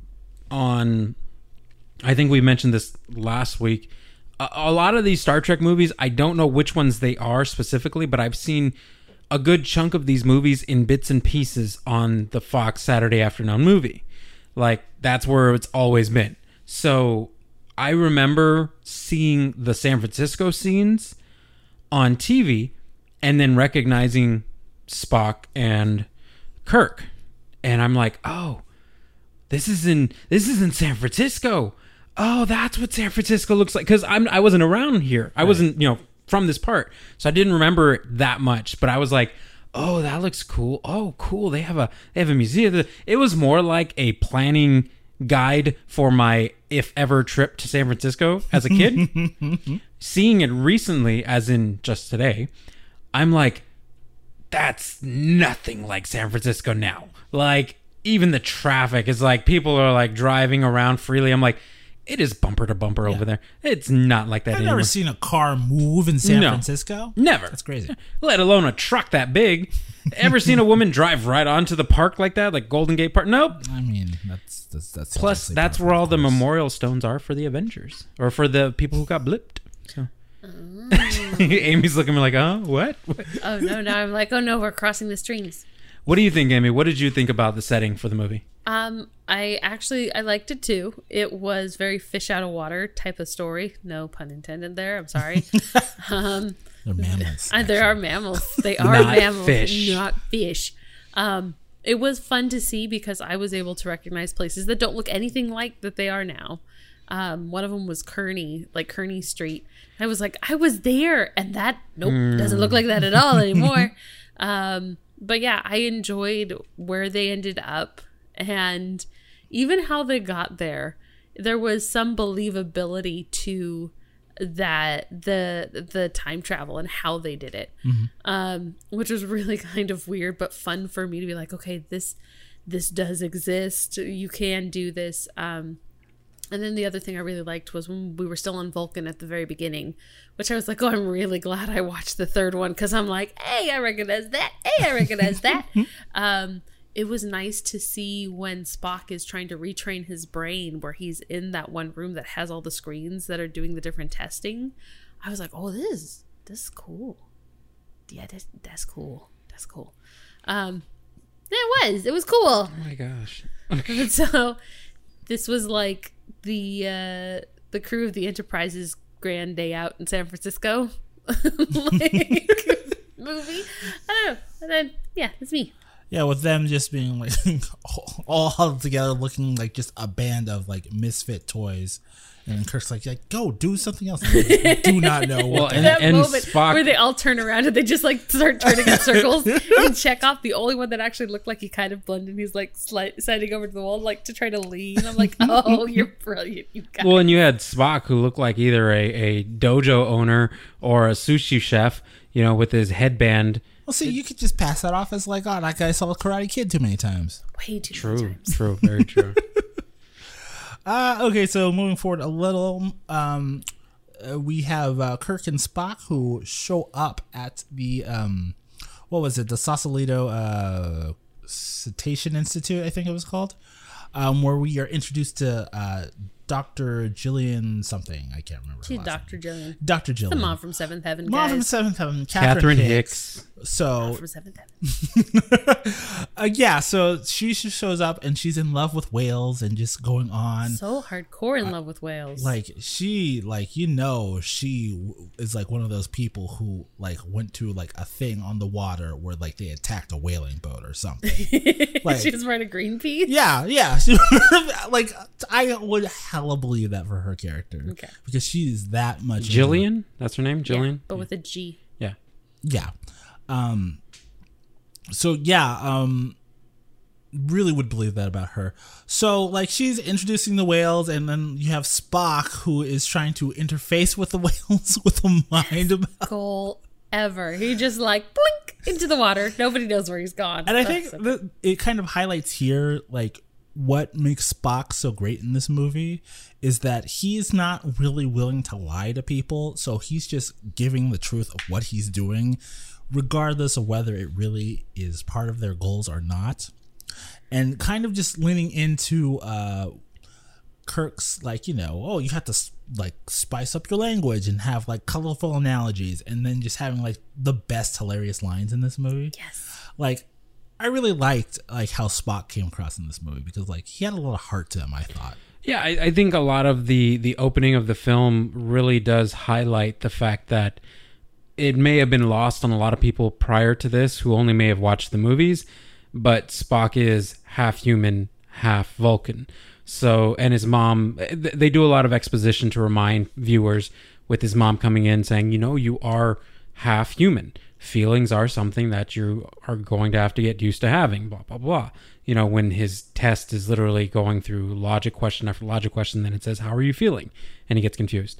I think we mentioned this last week. A lot of these Star Trek movies, I don't know which ones they are specifically, but I've seen a good chunk of these movies in bits and pieces on the Fox Saturday afternoon movie. Like, that's where it's always been. So I remember seeing the San Francisco scenes on TV and then recognizing Spock and Kirk. And I'm like, oh, this is in San Francisco. Oh, that's what San Francisco looks like. Because I wasn't around here. I wasn't, from this part. So I didn't remember it that much. But I was like, oh, that looks cool. Oh, cool. They have a museum. It was more like a planning guide for my if ever trip to San Francisco as a kid. Seeing it recently, as in just today, I'm like, that's nothing like San Francisco now. Like, even the traffic is like, people are like driving around freely. I'm like, it is bumper to bumper over there. It's not like that I've anymore. never seen a car move in San Francisco. Never. That's crazy. Let alone a truck that big. Ever seen a woman drive right onto the park like that? Like Golden Gate Park? Nope. I mean, that's Plus, that's where all the memorial stones are for the Avengers. Or for the people who got blipped. So. Amy's looking at me like, oh, what? Oh, no. Now I'm like, oh, no, we're crossing the streams. What do you think, Amy? What did you think about the setting for the movie? I liked it too. It was very fish out of water type of story. No pun intended there. I'm sorry. They're mammals. There are mammals. They are Not mammals, fish. not fish. It was fun to see because I was able to recognize places that don't look anything like that they are now. One of them was Kearney, like Kearney Street. I was like, I was there, and that doesn't look like that at all anymore. But yeah, I enjoyed where they ended up, and even how they got there. There was some believability to that, the time travel and how they did it, which was really kind of weird but fun for me to be like, okay, this does exist. You can do this. And then the other thing I really liked was when we were still on Vulcan at the very beginning, which I was like, oh, I'm really glad I watched the third one because I'm like, hey, I recognize that. Hey, I recognize that. It was nice to see when Spock is trying to retrain his brain where he's in that one room that has all the screens that are doing the different testing. I was like, oh, this is cool. Yeah, that's cool. That's cool. It was cool. Oh my gosh. And so this was like the crew of the Enterprise's grand day out in San Francisco like movie. I don't know. And then yeah, it's me. Yeah, with them just being like all huddled together, looking like just a band of like misfit toys. And Kirk's like, go do something else. I do not know what. That and moment Spock, where they all turn around and they just like start turning in circles. And Chekhov, the only one that actually looked like he kind of blended, he's like sliding over to the wall like to try to lean. I'm like, oh, you're brilliant, you guys. well, and you had Spock, who looked like either a dojo owner or a sushi chef, with his headband. Well, see, you could just pass that off as like, oh, that guy saw Karate Kid too many times. Way too many times. True, very true. Okay, so moving forward a little, we have Kirk and Spock who show up at the what was it? The Sausalito Cetacean Institute, I think it was called, where we are introduced to Dr. Jillian something. I can't remember. She's Dr. Jillian. Dr. Jillian. The mom from Seventh Heaven. Mom from Guys. Seventh Heaven. Catherine Hicks. So From Seventh Heaven. yeah, so she shows up and she's in love with whales and just going on. So hardcore in love with whales. Like she is like one of those people who like went to like a thing on the water where like they attacked a whaling boat or something. Like, she was wearing a Greenpeace. yeah. Like I would hella believe that for her character. Okay. Because she is that much Jillian? That's her name? Yeah, Jillian? but with a G. Yeah. Yeah. So yeah, really would believe that about her. So like she's introducing the whales, and then you have Spock who is trying to interface with the whales with a mind about. Goal ever. He just like blink into the water. Nobody knows where he's gone. And I think that it kind of highlights here like what makes Spock so great in this movie is that he's not really willing to lie to people, so he's just giving the truth of what he's doing, regardless of whether it really is part of their goals or not. And kind of just leaning into Kirk's like, you have to like spice up your language and have like colorful analogies, and then just having like the best hilarious lines in this movie. Yes. Like I really liked like how Spock came across in this movie because like he had a lot of heart to him, I thought. Yeah, I think a lot of the opening of the film really does highlight the fact that it may have been lost on a lot of people prior to this who only may have watched the movies, but Spock is half human, half Vulcan. So, and his mom, they do a lot of exposition to remind viewers with his mom coming in saying, you are half human. Feelings are something that you are going to have to get used to having, blah, blah, blah. When his test is literally going through logic question after logic question, then it says, how are you feeling? And he gets confused.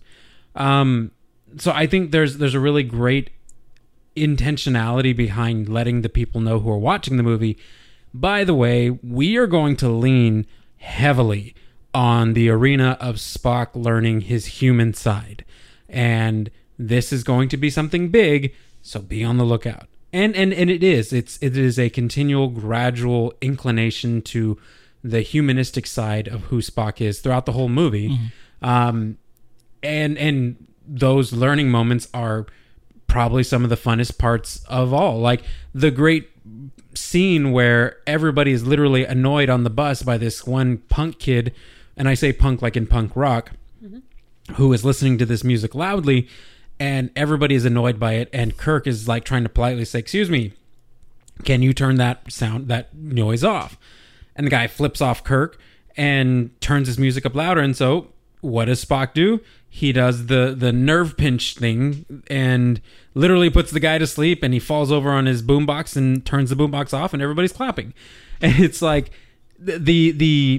So I think there's a really great intentionality behind letting the people know who are watching the movie. By the way, we are going to lean heavily on the arena of Spock learning his human side. And this is going to be something big, so be on the lookout. And it is a continual, gradual inclination to the humanistic side of who Spock is throughout the whole movie. Mm-hmm. And those learning moments are probably some of the funnest parts of all. Like the great scene where everybody is literally annoyed on the bus by this one punk kid, and I say punk like in punk rock, who is listening to this music loudly, and everybody is annoyed by it, and Kirk is like trying to politely say, excuse me, can you turn that noise off? And the guy flips off Kirk and turns his music up louder. And so what does Spock do? He does the nerve pinch thing and literally puts the guy to sleep, and he falls over on his boombox and turns the boombox off, and everybody's clapping. And it's like the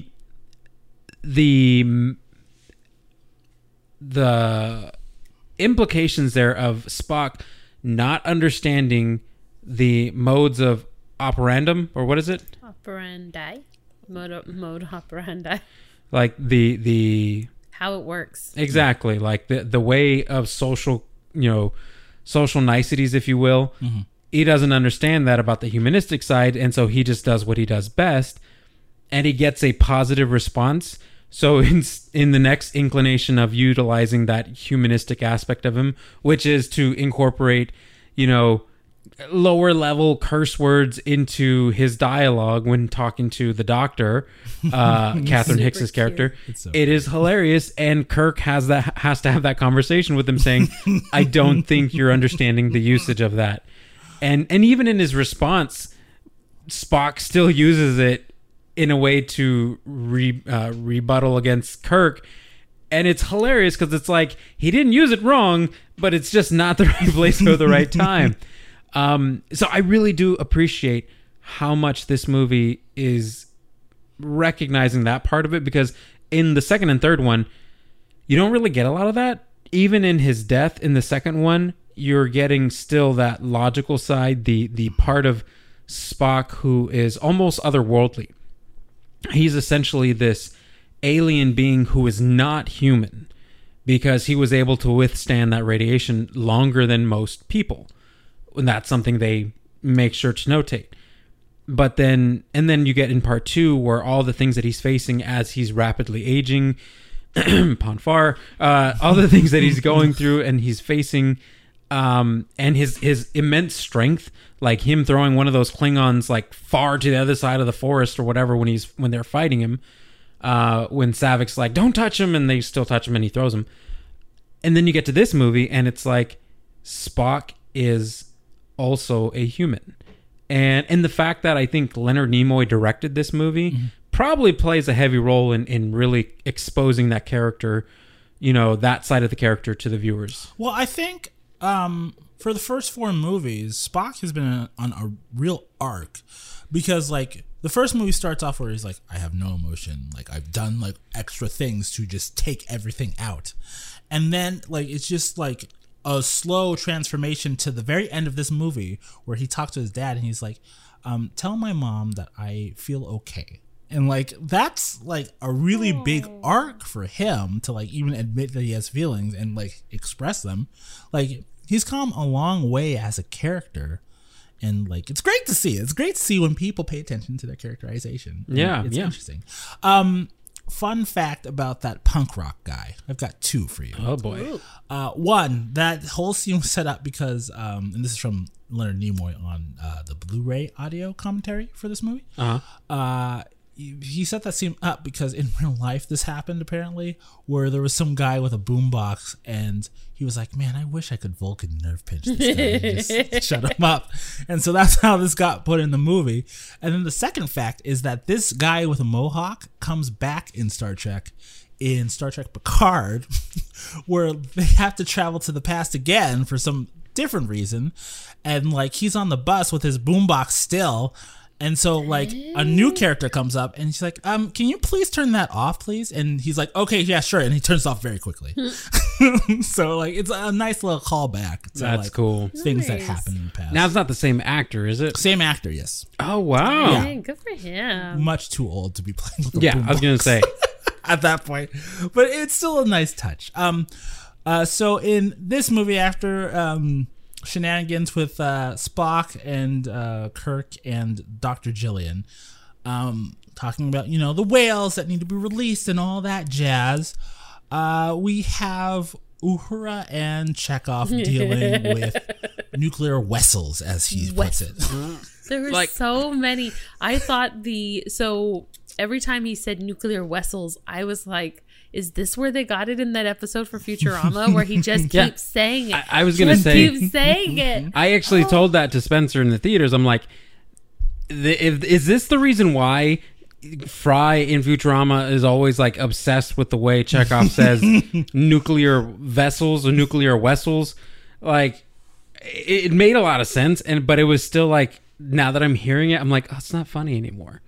implications there of Spock not understanding the modes of operandum, or what is it? Operandi. Mode operandi. Like the how it works. Exactly. Like the way of social niceties, if you will. Mm-hmm. He doesn't understand that about the humanistic side, and so he just does what he does best, and he gets a positive response. So in the next inclination of utilizing that humanistic aspect of him, which is to incorporate, lower level curse words into his dialogue when talking to the doctor, Catherine Hicks's character, it is hilarious. And Kirk has to have that conversation with him saying, I don't think you're understanding the usage of that. And even in his response, Spock still uses it in a way to rebuttal against Kirk. And it's hilarious because it's like he didn't use it wrong, but it's just not the right place or the right time. So I really do appreciate how much this movie is recognizing that part of it, because in the second and third one, you don't really get a lot of that. Even in his death in the second one, you're getting still that logical side, the part of Spock who is almost otherworldly. He's essentially this alien being who is not human because he was able to withstand that radiation longer than most people. And that's something they make sure to notate. But then you get in part 2 where all the things that he's facing as he's rapidly aging, Ponfar, all the things that he's going through and he's facing, and his immense strength, like him throwing one of those Klingons like far to the other side of the forest or whatever when they're fighting him, when Savik's like, don't touch him, and they still touch him and he throws him. And then you get to this movie and it's like Spock is also a human. And the fact that I think Leonard Nimoy directed this movie probably plays a heavy role in really exposing that character, that side of the character to the viewers. Well, I think for the first 4 movies, Spock has been on a real arc because, like, the first movie starts off where he's like, I have no emotion. Like, I've done, like, extra things to just take everything out. And then, like, it's just, like, a slow transformation to the very end of this movie where he talks to his dad and he's like, tell my mom that I feel okay. And like that's like a really big arc for him to like even admit that he has feelings and like express them. Like he's come a long way as a character, and like it's great to see. It's great to see when people pay attention to their characterization. Yeah, it's yeah. interesting. Fun fact about that punk rock guy. I've got 2 for you. Oh boy. One, that whole scene was set up because, and this is from Leonard Nimoy on the Blu-ray audio commentary for this movie. He set that scene up because in real life this happened apparently, where there was some guy with a boombox and he was like, man, I wish I could Vulcan nerve pinch this guy and just shut him up. And so that's how this got put in the movie. And then the second fact is that this guy with a mohawk comes back in Star Trek Picard, where they have to travel to the past again for some different reason. And like he's on the bus with his boombox still. And so, like, a new character comes up, and she's like, can you please turn that off, please? And he's like, okay, yeah, sure. And he turns it off very quickly. So, like, it's a nice little callback to, That's like, cool. Things that happened in the past. Now, it's not the same actor, is it? Same actor, yes. Oh, wow. Yeah. Dang, good for him. Much too old to be playing with a Yeah, I was going to say. at that point. But it's still a nice touch. So, in this movie, after... shenanigans with Spock and Kirk and Dr. Jillian, talking about, the whales that need to be released and all that jazz. We have Uhura and Chekhov dealing with nuclear vessels, as he puts it. There were so many. I thought every time he said nuclear vessels, I was like, is this where they got it in that episode for Futurama where he just keeps saying it? I was going to say. Keeps saying it. I actually told that to Spencer in the theaters. I'm like, is this the reason why Fry in Futurama is always like obsessed with the way Chekhov says nuclear vessels or nuclear vessels? Like, it made a lot of sense, but it was still like, now that I'm hearing it, I'm like, oh, it's not funny anymore.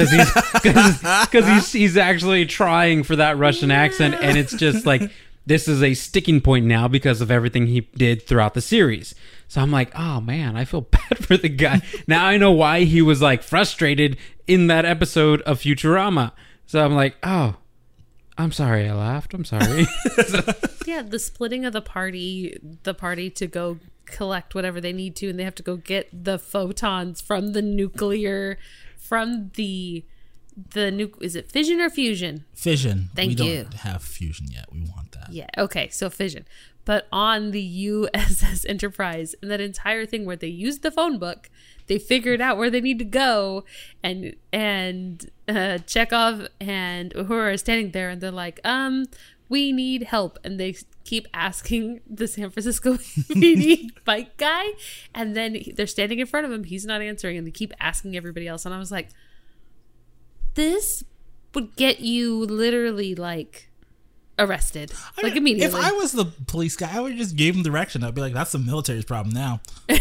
Because he's actually trying for that Russian accent, and it's just like this is a sticking point now because of everything he did throughout the series. So I'm like, oh man, I feel bad for the guy. Now I know why he was like frustrated in that episode of Futurama. So I'm like, oh, I'm sorry I laughed. I'm sorry. Yeah, the splitting of the party to go collect whatever they need to, and they have to go get the photons from the nuclear. From the is it fission or fusion? Fission. Thank you. We don't have fusion yet. We want that. Yeah. Okay. So fission, but on the USS Enterprise, and that entire thing where they used the phone book, they figured out where they need to go, and Chekhov and Uhura are standing there, and they're like, we need help. And they keep asking the San Francisco PD bike guy. And then they're standing in front of him. He's not answering. And they keep asking everybody else. And I was like, this would get you literally like arrested. Like immediately. If I was the police guy, I would just give him direction. I'd be like, that's the military's problem now.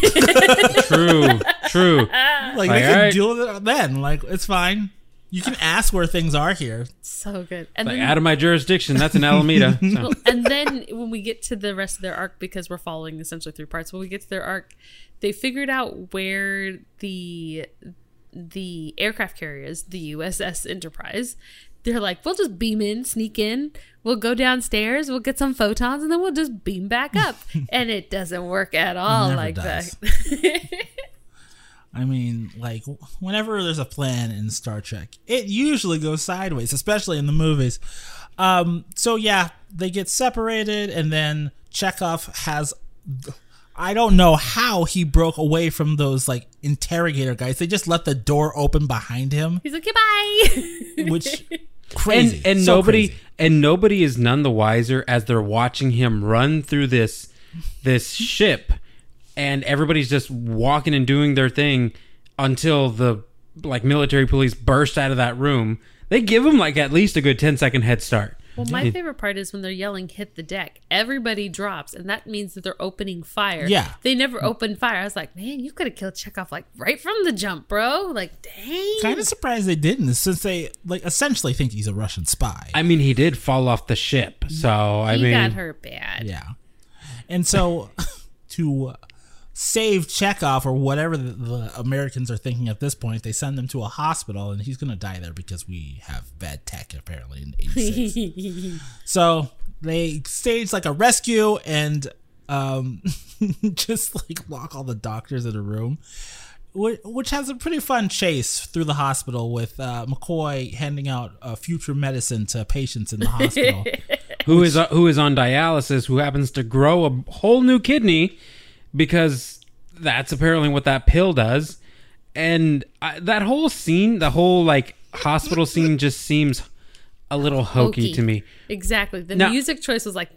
True. Like they can deal with it then. Like, it's fine. You can ask where things are here. So good. And Like, then, out of my jurisdiction. That's in Alameda. So. well, and then when we get to the rest of their arc, because we're following essentially 3 parts, when we get to their arc, they figured out where the aircraft carrier is, the USS Enterprise. They're like, we'll just beam in, sneak in, we'll go downstairs, we'll get some photons, and then we'll just beam back up. And it doesn't work at all Never like does. that. I mean, like, whenever there's a plan in Star Trek, it usually goes sideways, especially in the movies. So, yeah, they get separated, and then Chekhov has... I don't know how he broke away from those, like, interrogator guys. They just let the door open behind him. He's like, goodbye. Which... Crazy. And So nobody crazy. and nobody is none the wiser as they're watching him run through this ship, and everybody's just walking and doing their thing until the like military police burst out of that room. They give him like at least a good 10-second head start. Well, my favorite part is when they're yelling, hit the deck. Everybody drops, and that means that they're opening fire. Yeah. They never opened fire. I was like, man, you could have killed Chekhov like right from the jump, bro. Like, dang. Kind of surprised they didn't, since they like essentially think he's a Russian spy. I mean, he did fall off the ship, so He got hurt bad. Yeah. And so to save Chekhov or whatever the Americans are thinking at this point, they send him to a hospital, and he's going to die there because we have bad tech apparently in 86. So they stage like a rescue and just like lock all the doctors in a room, which has a pretty fun chase through the hospital with McCoy handing out future medicine to patients in the hospital. who is on dialysis, who happens to grow a whole new kidney because that's apparently what that pill does. And that whole scene, the whole like hospital scene, just seems a little hokey to me. Exactly. The Now- music choice was like,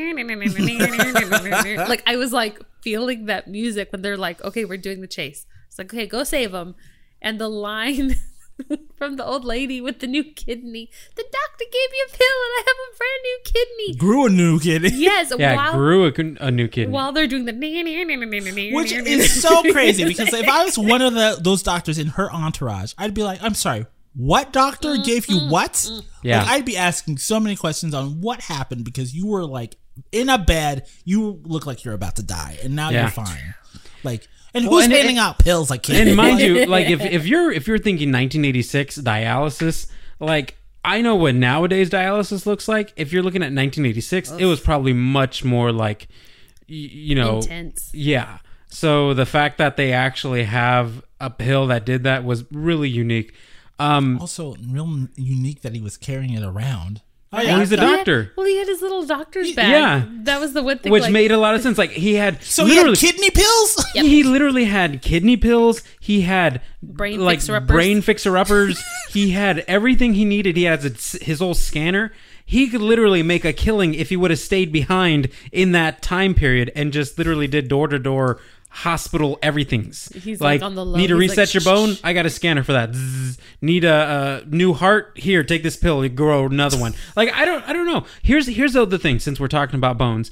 like I was like feeling that music when they're like, okay, we're doing the chase. It's like, okay, go save him. And the line from the old lady with the new kidney, the doctor gave me a pill and I have a brand new kidney. Grew a new kidney. Yes. Yeah, grew a new kidney. While they're doing the Which is so crazy, because if I was one of those doctors in her entourage, I'd be like, I'm sorry, what doctor gave you what? Yeah. Like, I'd be asking so many questions on what happened, because you were like in a bed, you look like you're about to die, and now Yeah. you're fine. Like, and who's handing out pills like kids? And mind you, like if you're thinking 1986 dialysis, like I know what nowadays dialysis looks like. If you're looking at 1986, it was probably much more like, you know, intense. Yeah. So the fact that they actually have a pill that did that was really unique. Also, real unique that he was carrying it around. Oh, yeah. Well, he's a doctor. He had his little doctor's bag. Yeah. That was the one thing. Which like, made a lot of sense. Like he had So he had kidney pills? He literally had kidney pills. He had Brain like fixer-uppers. brain fixer-uppers. He had everything he needed. He has his old scanner. He could literally make a killing if he would have stayed behind in that time period and just literally did door-to-door hospital everything's. He's like on the low. Need to He's reset like, your bone? I got a scanner for that. Zzz. Need a new heart? Here, take this pill. You grow another one. Like I don't know. Here's the other thing. Since we're talking about Bones,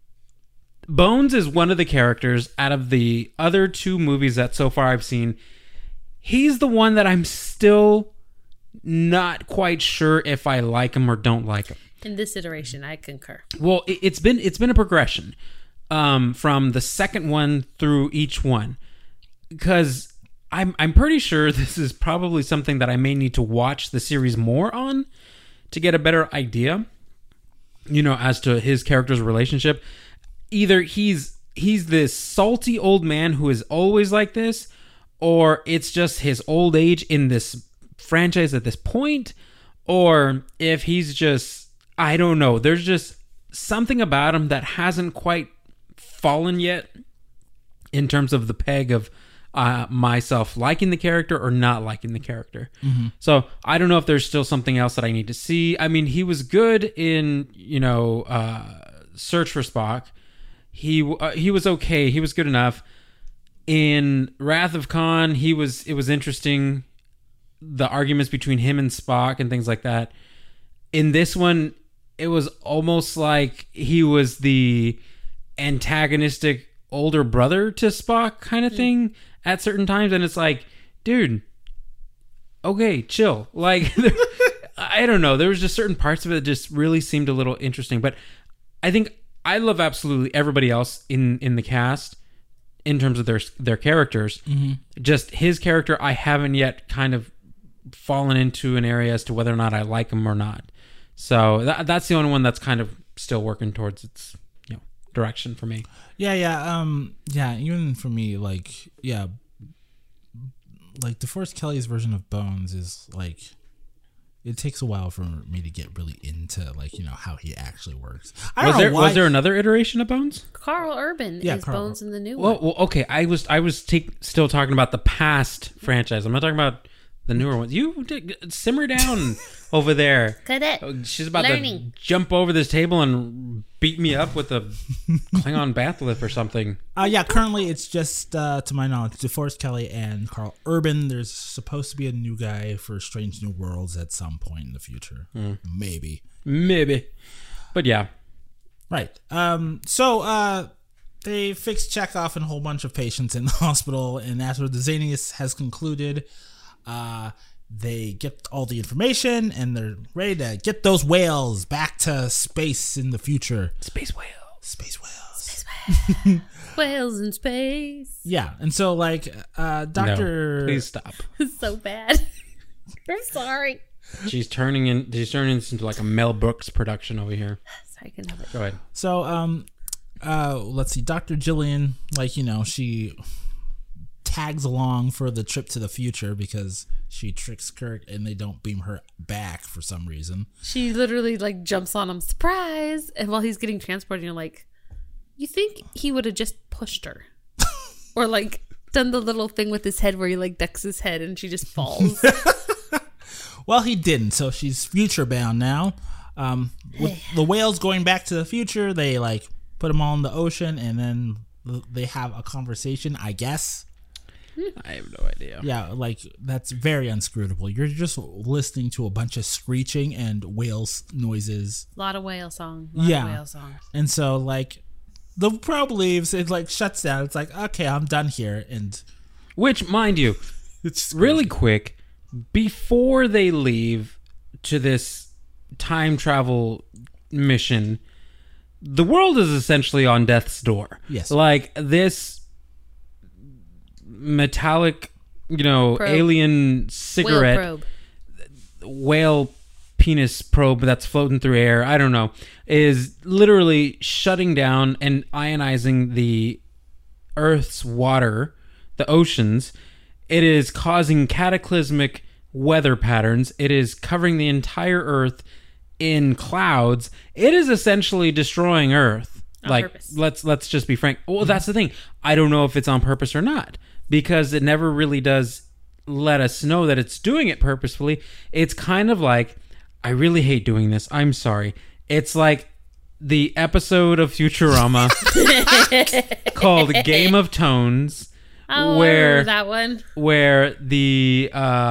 Bones is one of the characters out of the other 2 movies that so far I've seen. He's the one that I'm still not quite sure if I like him or don't like him. In this iteration, I concur. Well, it's been a progression from the second one through each one, because I'm pretty sure this is probably something that I may need to watch the series more on to get a better idea, you know, as to his character's relationship. Either he's this salty old man who is always like this, or it's just his old age in this franchise at this point, or if he's just, I don't know, there's just something about him that hasn't quite fallen yet in terms of the peg of myself liking the character or not liking the character. So I don't know if there's still something else that I need to see. I mean, he was good in, Search for Spock. He was okay. He was good enough. In Wrath of Khan, it was interesting, the arguments between him and Spock and things like that. In this one, it was almost like he was the antagonistic older brother to Spock kind of thing at certain times, and it's like, dude, okay, chill. Like, I don't know. There was just certain parts of it that just really seemed a little interesting, but I think I love absolutely everybody else in the cast in terms of their characters. Just his character, I haven't yet kind of fallen into an area as to whether or not I like him or not. So that's the only one that's kind of still working towards its direction for me. Even for me, like DeForest Kelly's version of Bones is like, it takes a while for me to get really into how he actually works. Was there another iteration of Bones? Carl Urban is Bones in the new one. Well, okay, I was still talking about the past franchise. I'm not talking about the newer ones. You simmer down over there. Cadet. She's about to jump over this table and beat me up with a Klingon batholith or something. Currently it's just, to my knowledge, DeForest Kelly and Carl Urban. There's supposed to be a new guy for Strange New Worlds at some point in the future. Maybe. But yeah. Right. So they fixed Chekhov and a whole bunch of patients in the hospital, and after the Xanius has concluded, they get all the information and they're ready to get those whales back to space in the future. Space whales. Whales in space. Yeah, and so Dr. No, please stop. It's so bad. I'm sorry. She's turning this into like a Mel Brooks production over here. Sorry, I couldn't help it. Go ahead. So let's see, Dr. Jillian, she tags along for the trip to the future because she tricks Kirk and they don't beam her back for some reason. She literally jumps on him, surprise, and while he's getting transported, you're like, you think he would have just pushed her or done the little thing with his head where he ducks his head and she just falls. Well, he didn't, so she's future bound now. With the whales going back to the future, they put them all in the ocean and then they have a conversation, I guess. I have no idea. Yeah, that's very unscrutable. You're just listening to a bunch of screeching and whale noises. A lot of whale songs. And so the probe leaves, it shuts down. It's okay, I'm done here. And which, mind you, it's really quick, before they leave to this time travel mission, the world is essentially on death's door. Yes. This metallic, probe. alien cigarette, whale penis probe that's floating through air, I don't know, is literally shutting down and ionizing the Earth's water, the oceans. It is causing cataclysmic weather patterns. It is covering the entire Earth in clouds. It is essentially destroying Earth. On purpose. Let's just be frank. Well, that's the thing. I don't know if it's on purpose or not, because it never really does let us know that it's doing it purposefully. It's kind of like, I really hate doing this, I'm sorry. It's like the episode of Futurama called Game of Tones, where that one, where the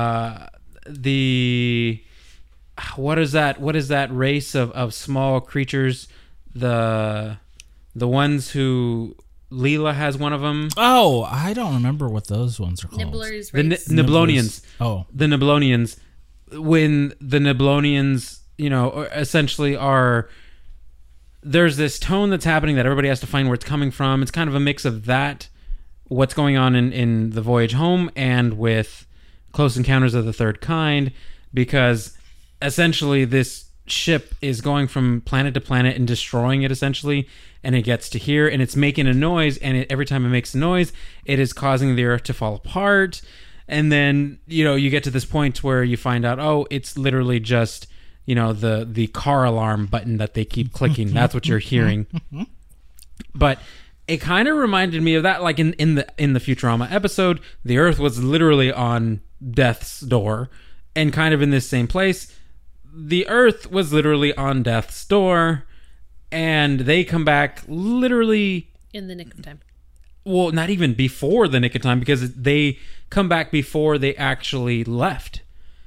what is that race of small creatures, the ones who Leela has one of them. Oh, I don't remember what those ones are called. Nibbler's The race. Niblonians. Oh. The Niblonians. When the Niblonians, essentially are... There's this tone that's happening that everybody has to find where it's coming from. It's kind of a mix of that, what's going on in The Voyage Home, and with Close Encounters of the Third Kind, because essentially this ship is going from planet to planet and destroying it, essentially, and it gets to here and it's making a noise, and every time it makes a noise, it is causing the Earth to fall apart. And then you get to this point where you find out, oh, it's literally just the car alarm button that they keep clicking. That's what you're hearing. But it kind of reminded me of that, like in the Futurama episode, the Earth was literally on death's door, and kind of in this same place, the Earth was literally on death's door, and they come back literally In the nick of time. well, not even before the nick of time, because they come back before they actually left,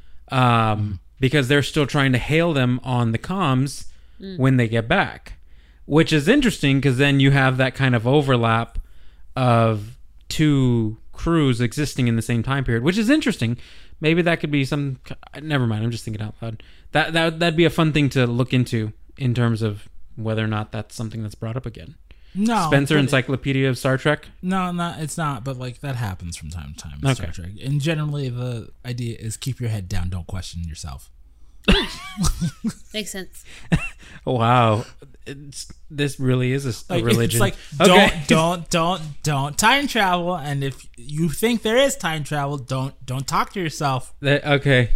because they're still trying to hail them on the comms when they get back. Which is interesting because then you have that kind of overlap of two crews existing in the same time period, which is interesting. Maybe that could be some. Never mind. I'm just thinking out loud. That'd be a fun thing to look into in terms of whether or not that's something that's brought up again. No, Spencer but Encyclopedia of Star Trek. No, it's not. But like that happens from time to time in Star Trek. And generally, the idea is keep your head down. Don't question yourself. Makes sense. Wow, this really is a religion. It's like don't time travel. And if you think there is time travel, don't talk to yourself. Okay.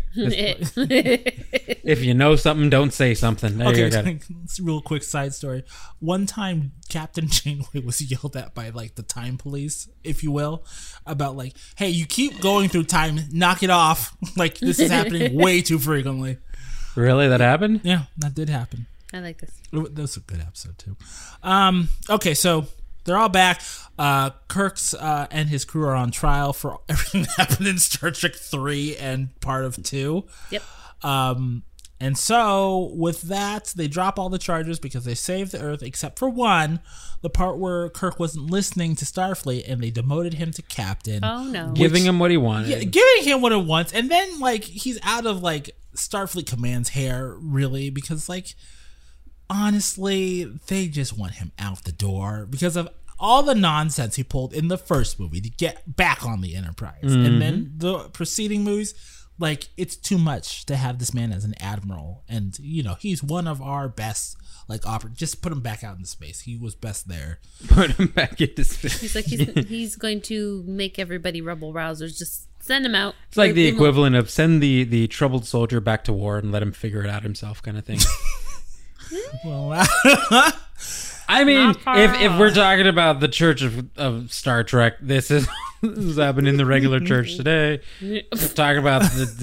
If you know something, don't say something. There you go. It's a real quick side story. One time, Captain Janeway was yelled at by like the time police, if you will, about like, hey, you keep going through time, knock it off. Like this is happening way too frequently. Really, that happened? Yeah, that did happen. I like this. That was a good episode too. Okay, so they're all back. Kirk's and his crew are on trial for everything that happened in Star Trek 3 and part of 2. Yep. And so with that, they drop all the charges because they saved the Earth, except for one, the part where Kirk wasn't listening to Starfleet and they demoted him to captain. Oh no. Giving him what he wanted. Yeah, giving him what he wants, and then like he's out of like Starfleet Command's hair, really, because like honestly, they just want him out the door because of all the nonsense he pulled in the first movie to get back on the Enterprise. And then the preceding movies, like, it's too much to have this man as an admiral. And, you know, he's one of our best, like, just put him back out in space. He was best there. Put him back into space. He's like, he's going to make everybody rebel rousers. Just send him out. It's like the equivalent of send the troubled soldier back to war and let him figure it out himself kind of thing. Well, I mean, if we're talking about the Church of Star Trek, this is happening in the regular church today. Talking about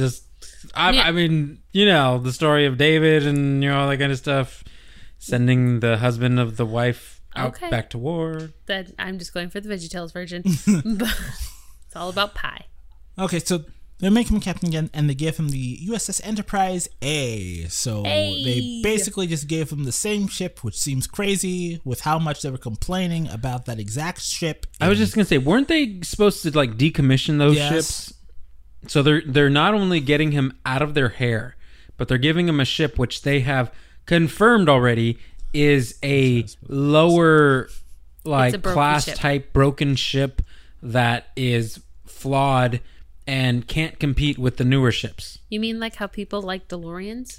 I mean, you know, the story of David and, you know, all that kind of stuff. Sending the husband of the wife out back to war. That I'm just going for the VeggieTales version. But it's all about pie. Okay, so they make him captain again, and they give him the USS Enterprise A. So they basically just gave him the same ship, which seems crazy with how much they were complaining about that exact ship. I was just gonna say, weren't they supposed to like decommission those ships? So they're not only getting him out of their hair, but they're giving him a ship which they have confirmed already is a lower like class type broken ship that is flawed and can't compete with the newer ships. You mean like how people like DeLoreans?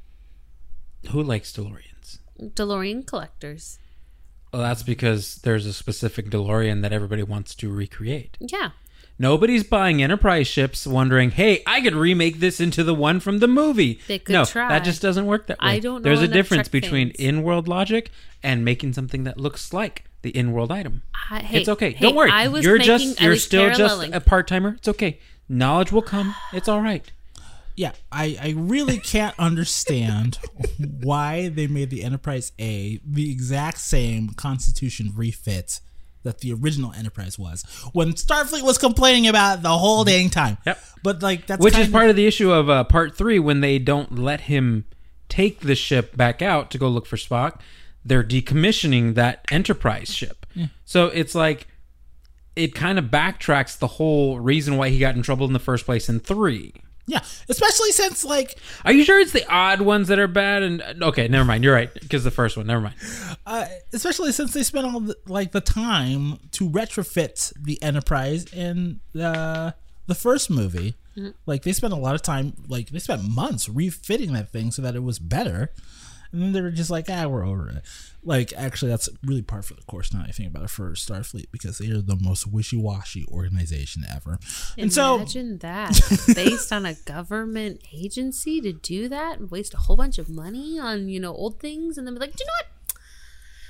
Who likes DeLoreans? DeLorean collectors. Well, that's because there's a specific DeLorean that everybody wants to recreate. Yeah. Nobody's buying Enterprise ships wondering, hey, I could remake this into the one from the movie. They could try. That just doesn't work that way. I don't know. There's a difference between in-world logic and making something that looks like the in-world item. It's okay. Don't worry. You're still just a part-timer. It's okay. Knowledge will come. It's all right. Yeah, I really can't understand why they made the Enterprise A the exact same Constitution refit that the original Enterprise was, when Starfleet was complaining about it the whole dang time. Yep. But like that's which is part of the issue of Part 3 when they don't let him take the ship back out to go look for Spock. They're decommissioning that Enterprise ship. Yeah. So it's like it kind of backtracks the whole reason why he got in trouble in the first place in 3. Yeah, especially since like... Are you sure it's the odd ones that are bad? And okay, never mind. You're right, because the first one, never mind. Especially since they spent all the time to retrofit the Enterprise in the first movie. Mm-hmm. Like, they spent a lot of time, like, they spent months refitting that thing so that it was better. And then they were just like, we're over it. Like, actually, that's really par for the course now I think about it for Starfleet, because they are the most wishy-washy organization ever. Imagine that. Based on a government agency to do that and waste a whole bunch of money on, old things, and then be like, do you know what?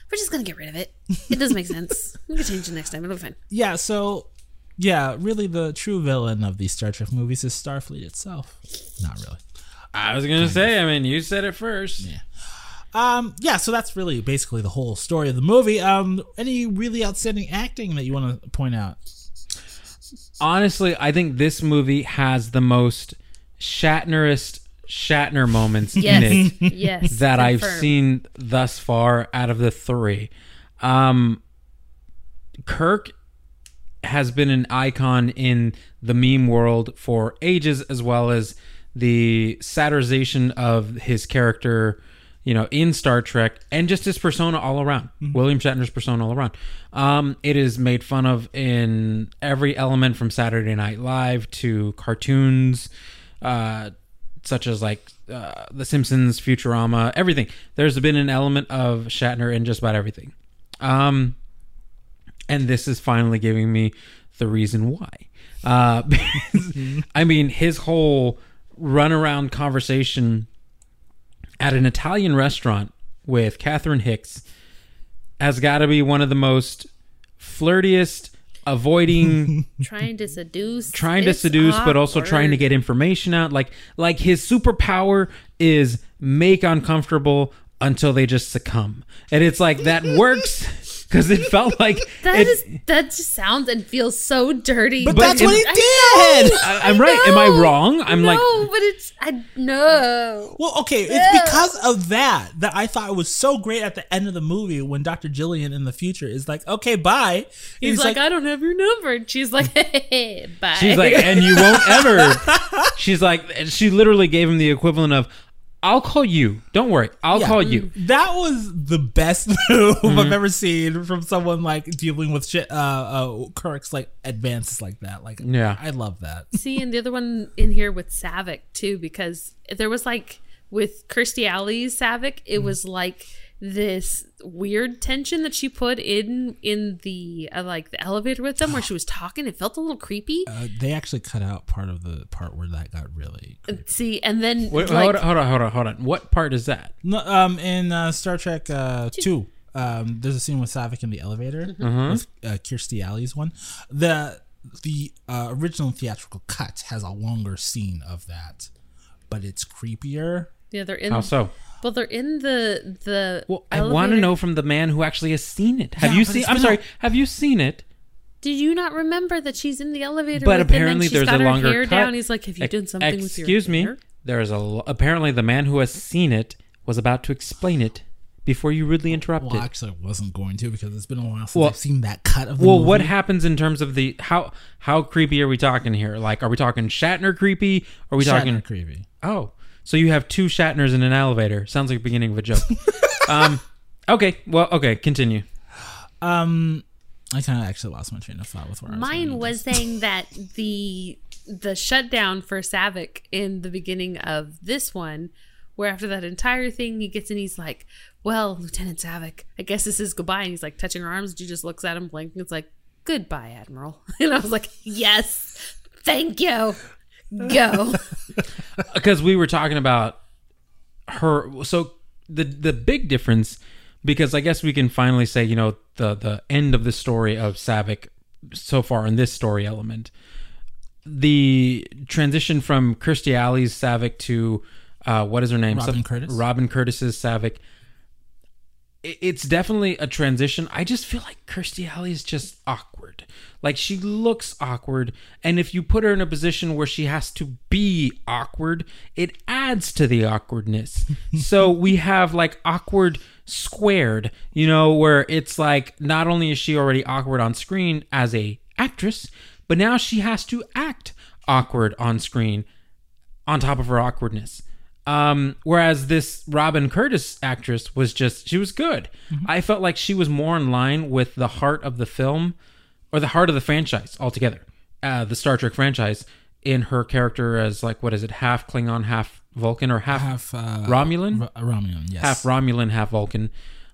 we're just gonna get rid of it. It doesn't make sense. We can change it next time. It'll be fine. Yeah, so really the true villain of these Star Trek movies is Starfleet itself. Not really. I was gonna say, I mean, you said it first. Yeah. So that's really basically the whole story of the movie. Any really outstanding acting that you want to point out? Honestly, I think this movie has the most Shatnerist Shatner moments in it Yes. that I've confirmed. seen thus far out of the three. Kirk has been an icon in the meme world for ages, as well as the satirization of his character, in Star Trek, and just his persona all around. William Shatner's persona all around. It is made fun of in every element, from Saturday Night Live to cartoons, such as like The Simpsons, Futurama, everything. There's been an element of Shatner in just about everything. And this is finally giving me the reason why. Because, I mean, his whole runaround conversation at an Italian restaurant with Catherine Hicks has got to be one of the most flirtiest, avoiding, trying to seduce, but also trying to get information out. Like his superpower is make uncomfortable until they just succumb, and it's like that works. Because it felt like that just sounds and feels so dirty. But that's what he did. I'm right. Am I wrong? No. Well, okay, it's because of that I thought it was so great at the end of the movie when Dr. Jillian in the future is like, okay, bye. He's like, I don't have your number. And she's like, hey, bye. She's like, and you won't ever. She's like, she literally gave him the equivalent of, I'll call you. Don't worry. I'll call you. That was the best move I've ever seen from someone like dealing with shit. Kirk's like advances like that. Like, yeah, I love that. See, and the other one in here with Saavik too, because there was like with Kirstie Alley's Saavik, it was like this weird tension that she put in the like the elevator with them, where she was talking. It felt a little creepy. They actually cut out part of the part where that got really creepy. See, and then wait, hold on. What part is that? No, in Star Trek 2, there's a scene with Saavik in the elevator with Kirstie Alley's one. The original theatrical cut has a longer scene of but it's creepier. Yeah, they're in. How so? Well, they're in the. Well, I want to know from the man who actually has seen it. Have you seen? I'm sorry. Have you seen it? Did you not remember that she's in the elevator? But with him apparently, and she's there's got a her longer hair cut. down. He's like, "Have you done something with your hair?" Excuse me. There's apparently the man who has seen it was about to explain it before you rudely interrupted. Well, actually, I wasn't going to, because it's been a while since I've seen that cut of the movie. movie. What happens in terms of the how creepy are we talking here? Like, are we talking Shatner creepy? Or are we talking creepy? Oh. So you have two Shatners in an elevator. Sounds like the beginning of a joke. Okay. Well, okay. Continue. I kind of actually lost my train of thought with where Mine was saying that the shutdown for Saavik in the beginning of this one, where after that entire thing, he gets in, he's like, well, Lieutenant Saavik, I guess this is goodbye. And he's like touching her arms. And she just looks at him blank. And it's like, goodbye, Admiral. And I was like, yes, thank you. Go. Because we were talking about her. So the big difference, because I guess we can finally say, the end of the story of Saavik so far in this story element, the transition from Kirstie Alley's Saavik to what is her name? Robin Curtis's Saavik. It's definitely a transition. I just feel like Kirstie Alley is just awkward. Like, she looks awkward, and if you put her in a position where she has to be awkward, it adds to the awkwardness. So we have like awkward squared, where it's like not only is she already awkward on screen as a actress, but now she has to act awkward on screen on top of her awkwardness. Whereas this Robin Curtis actress she was good. I felt like she was more in line with the heart of the film, or the heart of the franchise altogether. The Star Trek franchise, in her character as like, what is it? Half Klingon, half Vulcan, or half Romulan? Romulan, yes. Half Romulan, half Vulcan.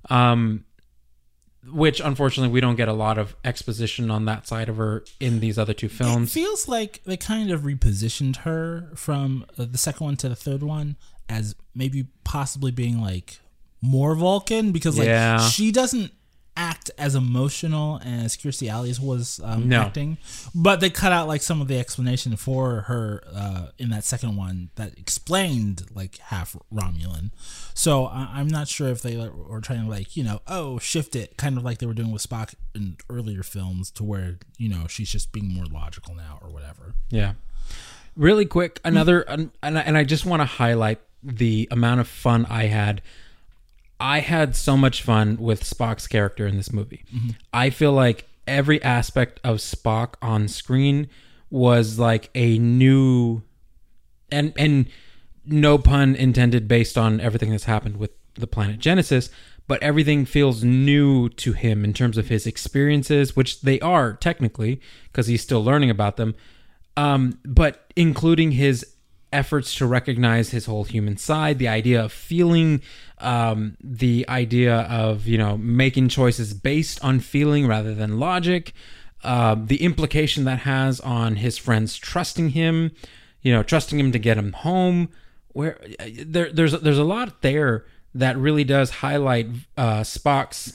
Which unfortunately we don't get a lot of exposition on that side of her in these other two films. It feels like they kind of repositioned her from the second one to the third one as maybe possibly being like more Vulcan, because like Yeah. she doesn't act as emotional as Kirstie Alley was No. acting, but they cut out like some of the explanation for her in that second one that explained like half Romulan. So I'm not sure if they were trying to like, you know, shift it kind of like they were doing with Spock in earlier films to where, you know, she's just being more logical now or whatever. Yeah. Really quick, another, and I just want to highlight the amount of fun I had. I had so much fun with Spock's character in this movie. I feel like every aspect of Spock on screen was like a new, and no pun intended based on everything that's happened with the planet Genesis, but everything feels new to him in terms of his experiences, which they are technically because he's still learning about them. But including his efforts to recognize his whole human side, the idea of feeling, the idea of, you know, making choices based on feeling rather than logic, the implication that has on his friends trusting him, you know, trusting him to get him home. Where there's a lot there that really does highlight Spock's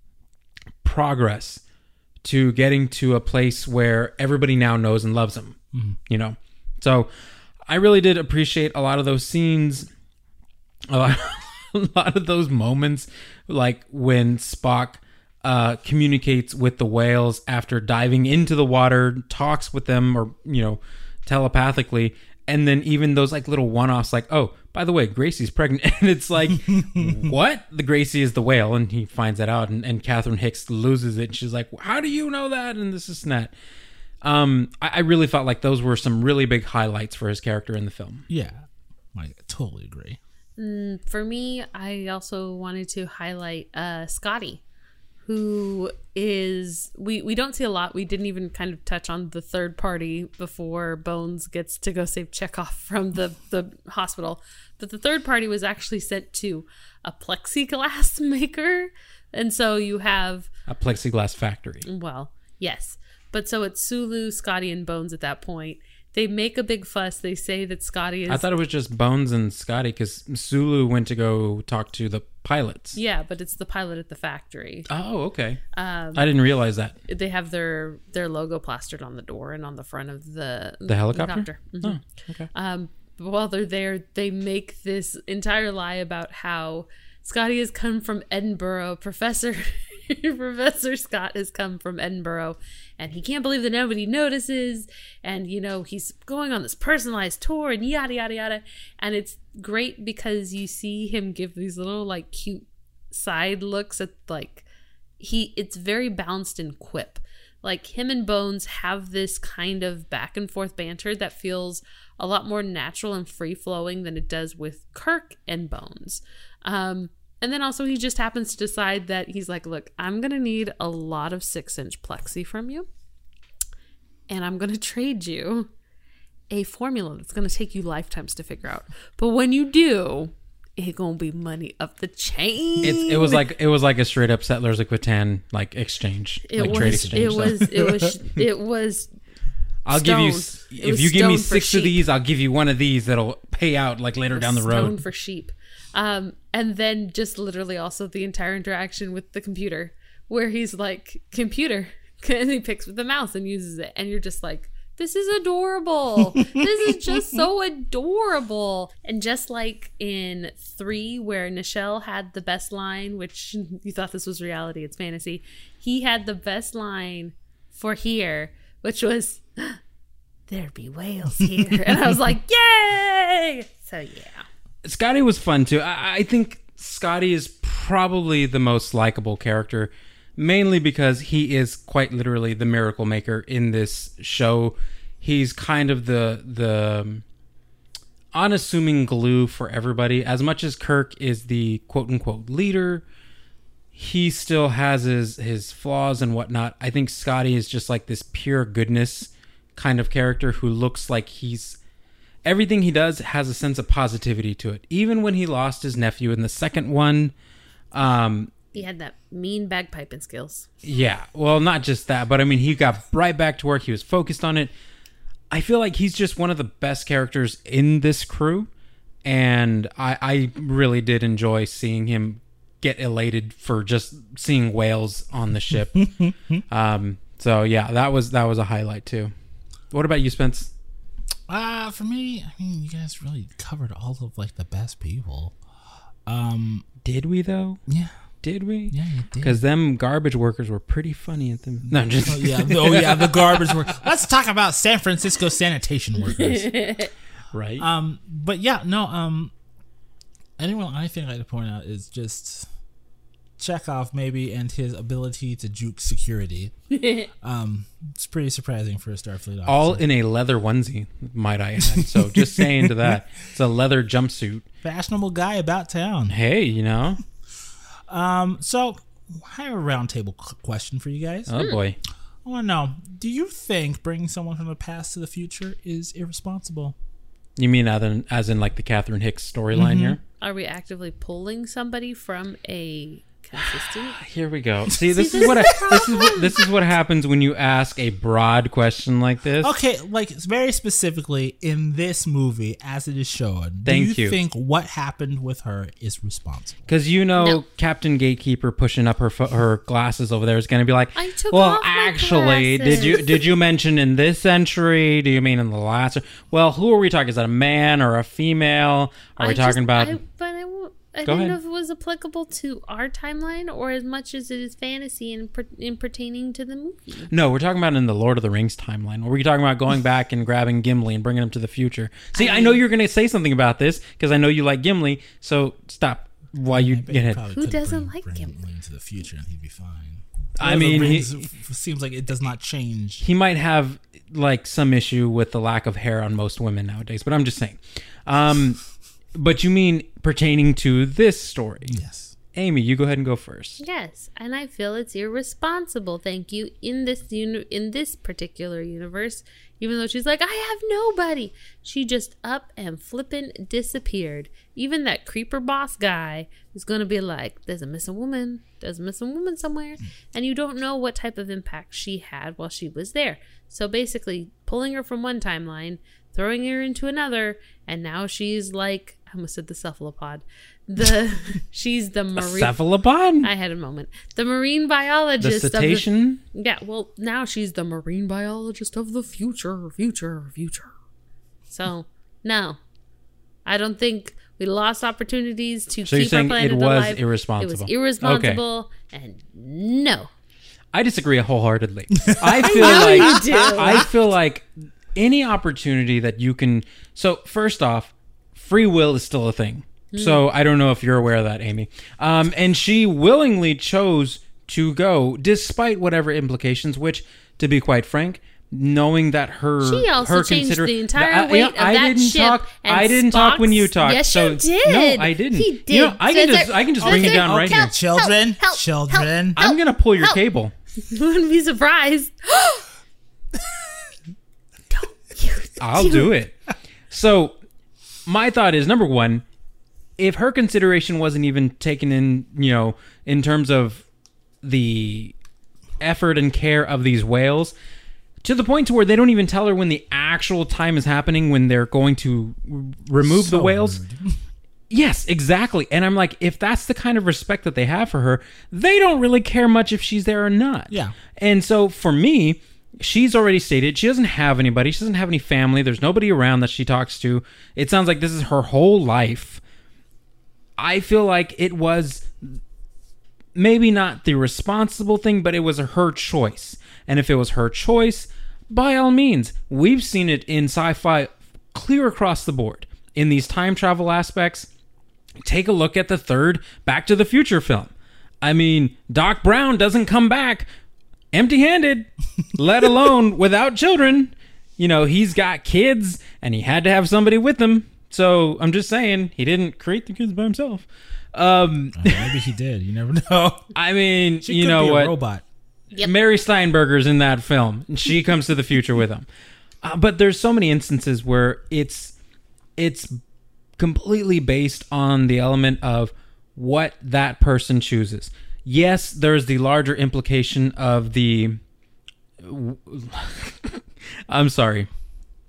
progress to getting to a place where everybody now knows and loves him. You know, so I really did appreciate a lot of those scenes, a lot of those moments, like when Spock communicates with the whales after diving into the water, talks with them, or, you know, telepathically, and then even those like little one-offs, like, oh, by the way, Gracie's pregnant, and it's like, what? The Gracie is the whale, and he finds that out, and Catherine Hicks loses it, and she's like, how do you know that? And this and that. I really felt like those were some really big highlights for his character in the film. Yeah, I totally agree. For me, I also wanted to highlight Scotty, who is, we don't see a lot. We didn't even kind of touch on the third party before Bones gets to go save Chekhov from the hospital. But the third party was actually sent to a plexiglass maker. And so you have A plexiglass factory. well, yes. But so it's Sulu, Scotty, and Bones at that point. They make a big fuss. They say that Scotty is... I thought it was just Bones and Scotty because Sulu went to go talk to the pilots. Yeah, but it's the pilot at the factory. Oh, okay. I didn't realize that. They have their logo plastered on the door and on the front of the helicopter? Mhm. Oh, okay. But while they're there, they make this entire lie about how Scotty has come from Edinburgh. Professor Scott has come from Edinburgh, and he can't believe that nobody notices. And, you know, he's going on this personalized tour and yada, yada, yada. And it's great because you see him give these little, like, cute side looks at, like, it's very balanced in quip. Like, him and Bones have this kind of back and forth banter that feels a lot more natural and free-flowing than it does with Kirk and Bones. And then also he just happens to decide that he's like, look, I'm going to need a lot of 6-inch plexi from you. And I'm going to trade you a formula that's going to take you lifetimes to figure out. But when you do, it's going to be money up the chain. It was like a straight up Settlers of Catan like exchange, trade exchange. It was. I'll give you, if you give me 6 of these, I'll give you one of these that'll pay out like later down the road. Stone for sheep. And then just literally also the entire interaction with the computer where he's like, computer, and he picks with the mouse and uses it. And you're just like, this is adorable. This is just so adorable. And just like in 3, where Nichelle had the best line, which you thought this was reality, it's fantasy. He had the best line for here, which was, there'd be whales here. And I was like, yay! So yeah. Scotty was fun too. I think Scotty is probably the most likable character, mainly because he is quite literally the miracle maker in this show. He's kind of the unassuming glue for everybody. As much as Kirk is the quote unquote leader, he still has his flaws and whatnot. I think Scotty is just like this pure goodness kind of character who looks like everything he does has a sense of positivity to it. Even when he lost his nephew in the second one, he had that mean bagpiping skills. Yeah, well, not just that, but I mean, he got right back to work. He was focused on it. I feel like he's just one of the best characters in this crew, and I really did enjoy seeing him get elated for just seeing whales on the ship. So yeah, that was a highlight too. What about you, Spence? For me, I mean, you guys really covered all of like the best people. Did we though? Yeah. Did we? Yeah, you did. Because them garbage workers were pretty funny at them. No, I'm just the garbage work. Let's talk about San Francisco sanitation workers. right. But yeah, no. Anyone I think I'd like to point out is just Chekhov maybe and his ability to juke security. It's pretty surprising for a Starfleet officer. All in a leather onesie, might I add. So just saying to that, it's a leather jumpsuit. Fashionable guy about town. Hey, you know. So I have a roundtable question for you guys. Oh boy. I want to know: do you think bringing someone from the past to the future is irresponsible? You mean as in like the Catherine Hicks storyline here? Are we actively pulling somebody from a consistent? Here we go. See, this is what happens when you ask a broad question like this. Okay, like very specifically in this movie, as it is shown, Thank do you you. think what happened with her is responsible? Because No. Captain Gatekeeper pushing up her glasses over there is going to be like, I took well, off my actually, glasses." did you mention in this century? Do you mean in the last? Well, who are we talking? Is that a man or a female? Are we talking about? I Go didn't ahead. know if it was applicable to our timeline or as much as it is fantasy in pertaining to the movie. No, we're talking about in the Lord of the Rings timeline. Or were you talking about going back and grabbing Gimli and bringing him to the future? See, I know you're going to say something about this because I know you like Gimli. So stop while you get ahead. Probably Who could doesn't like bring him? into the future and he'd be fine. I mean, it seems like it does not change. He might have like some issue with the lack of hair on most women nowadays, but I'm just saying. But you mean pertaining to this story? Yes. Amy, you go ahead and go first. Yes, and I feel it's irresponsible. Thank you. In this particular universe, even though she's like, I have nobody, she just up and flippin' disappeared. Even that creeper boss guy is gonna be like, there's a missing woman somewhere, and you don't know what type of impact she had while she was there. So basically, pulling her from one timeline, throwing her into another, and now she's like, I almost said the cephalopod. She's the marine. Cephalopod? I had a moment. The marine biologist. The cetacean? Yeah, well, now she's the marine biologist of the future. So, no. I don't think we lost opportunities to So you're keep our saying planet it was alive. irresponsible. It was irresponsible, and no. I disagree wholeheartedly. I feel like any opportunity that you can. So first off, free will is still a thing. So I don't know if you're aware of that, Amy. And she willingly chose to go, despite whatever implications. Which, to be quite frank, knowing that She also changed the entire weight of that ship. I didn't talk when you talked. Yes, so, you did. No, I didn't. He did. You know, I can just bring it down right here. Children. I'm gonna pull your cable. You wouldn't be surprised. I'll do it. So, my thought is, number one, if her consideration wasn't even taken in, in terms of the effort and care of these whales, to the point to where they don't even tell her when the actual time is happening when they're going to remove the whales. Rude. Yes, exactly. And I'm like, if that's the kind of respect that they have for her, they don't really care much if she's there or not. Yeah. And so for me, she's already stated she doesn't have anybody. She doesn't have any family. There's nobody around that she talks to. It sounds like this is her whole life. I feel like it was maybe not the responsible thing, but it was her choice. And if it was her choice, by all means, we've seen it in sci-fi clear across the board. In these time travel aspects, take a look at the third Back to the Future film. I mean, Doc Brown doesn't come back empty-handed, let alone without children. He's got kids, and he had to have somebody with him. So I'm just saying, he didn't create the kids by himself. Maybe he did. You never know. I mean, She you could know be what? a robot. Yep. Mary Steinberger's in that film, and she comes to the future with him. But there's so many instances where it's completely based on the element of what that person chooses. Yes, there's the larger implication of the... I'm sorry.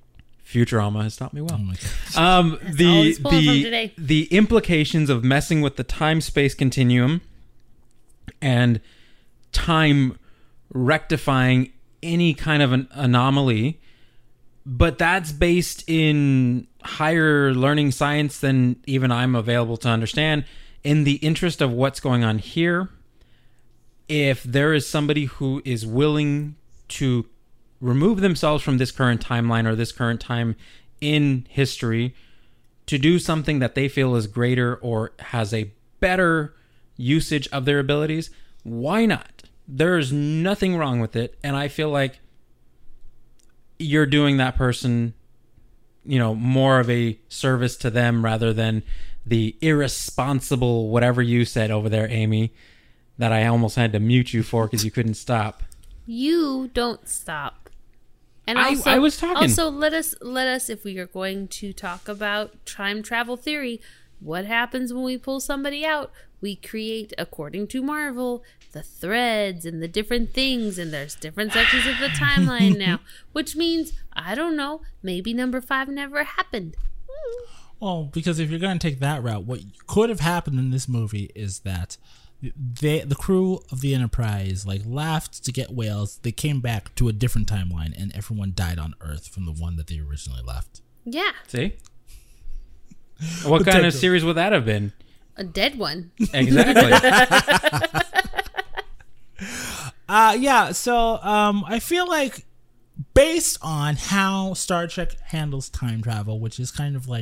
Futurama has taught me well. Oh my God. always pulling from today. The implications of messing with the time-space continuum and time rectifying any kind of an anomaly, but that's based in higher learning science than even I'm available to understand. In the interest of what's going on here, if there is somebody who is willing to remove themselves from this current timeline or this current time in history to do something that they feel is greater or has a better usage of their abilities, why not? There's nothing wrong with it. And I feel like you're doing that person, more of a service to them rather than the irresponsible whatever you said over there, Amy, that I almost had to mute you for because you couldn't stop. You don't stop. And I was talking. Also, let us, if we are going to talk about time travel theory, what happens when we pull somebody out? We create, according to Marvel, the threads and the different things, and there's different sections of the timeline now, which means, I don't know, maybe number 5 never happened. Well, because if you're going to take that route, what could have happened in this movie is that the crew of the Enterprise left to get whales. They came back to a different timeline, and everyone died on Earth from the one that they originally left. Yeah. See? What kind of series would that have been? A dead one. Exactly. Yeah. So I feel like based on how Star Trek handles time travel, which is kind of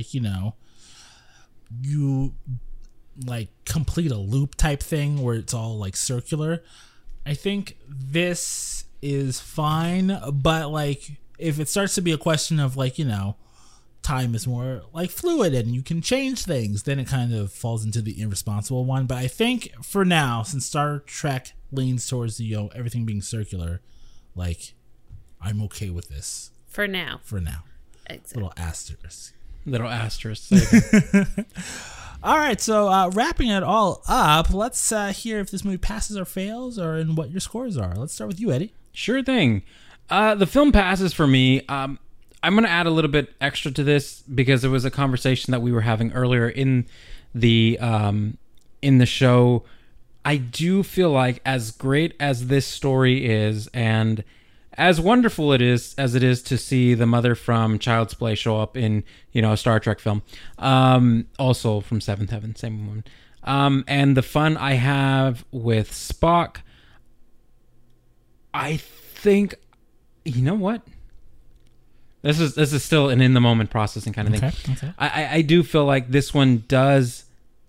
you complete a loop type thing where it's all circular. I think this is fine, but if it starts to be a question of time is more fluid and you can change things, then it kind of falls into the irresponsible one. But I think for now, since Star Trek leans towards the everything being circular, I'm okay with this For now. Exactly. Little asterisk. All right, so wrapping it all up, let's hear if this movie passes or fails, or in what your scores are. Let's start with you, Eddie. Sure thing. The film passes for me. I'm going to add a little bit extra to this because it was a conversation that we were having earlier in the show. I do feel like as great as this story is, and as wonderful it is to see the mother from Child's Play show up in a Star Trek film, also from Seventh Heaven, same one, and the fun I have with Spock, I think, you know what? This is still an in the moment processing kind of thing. Okay. I do feel like this one does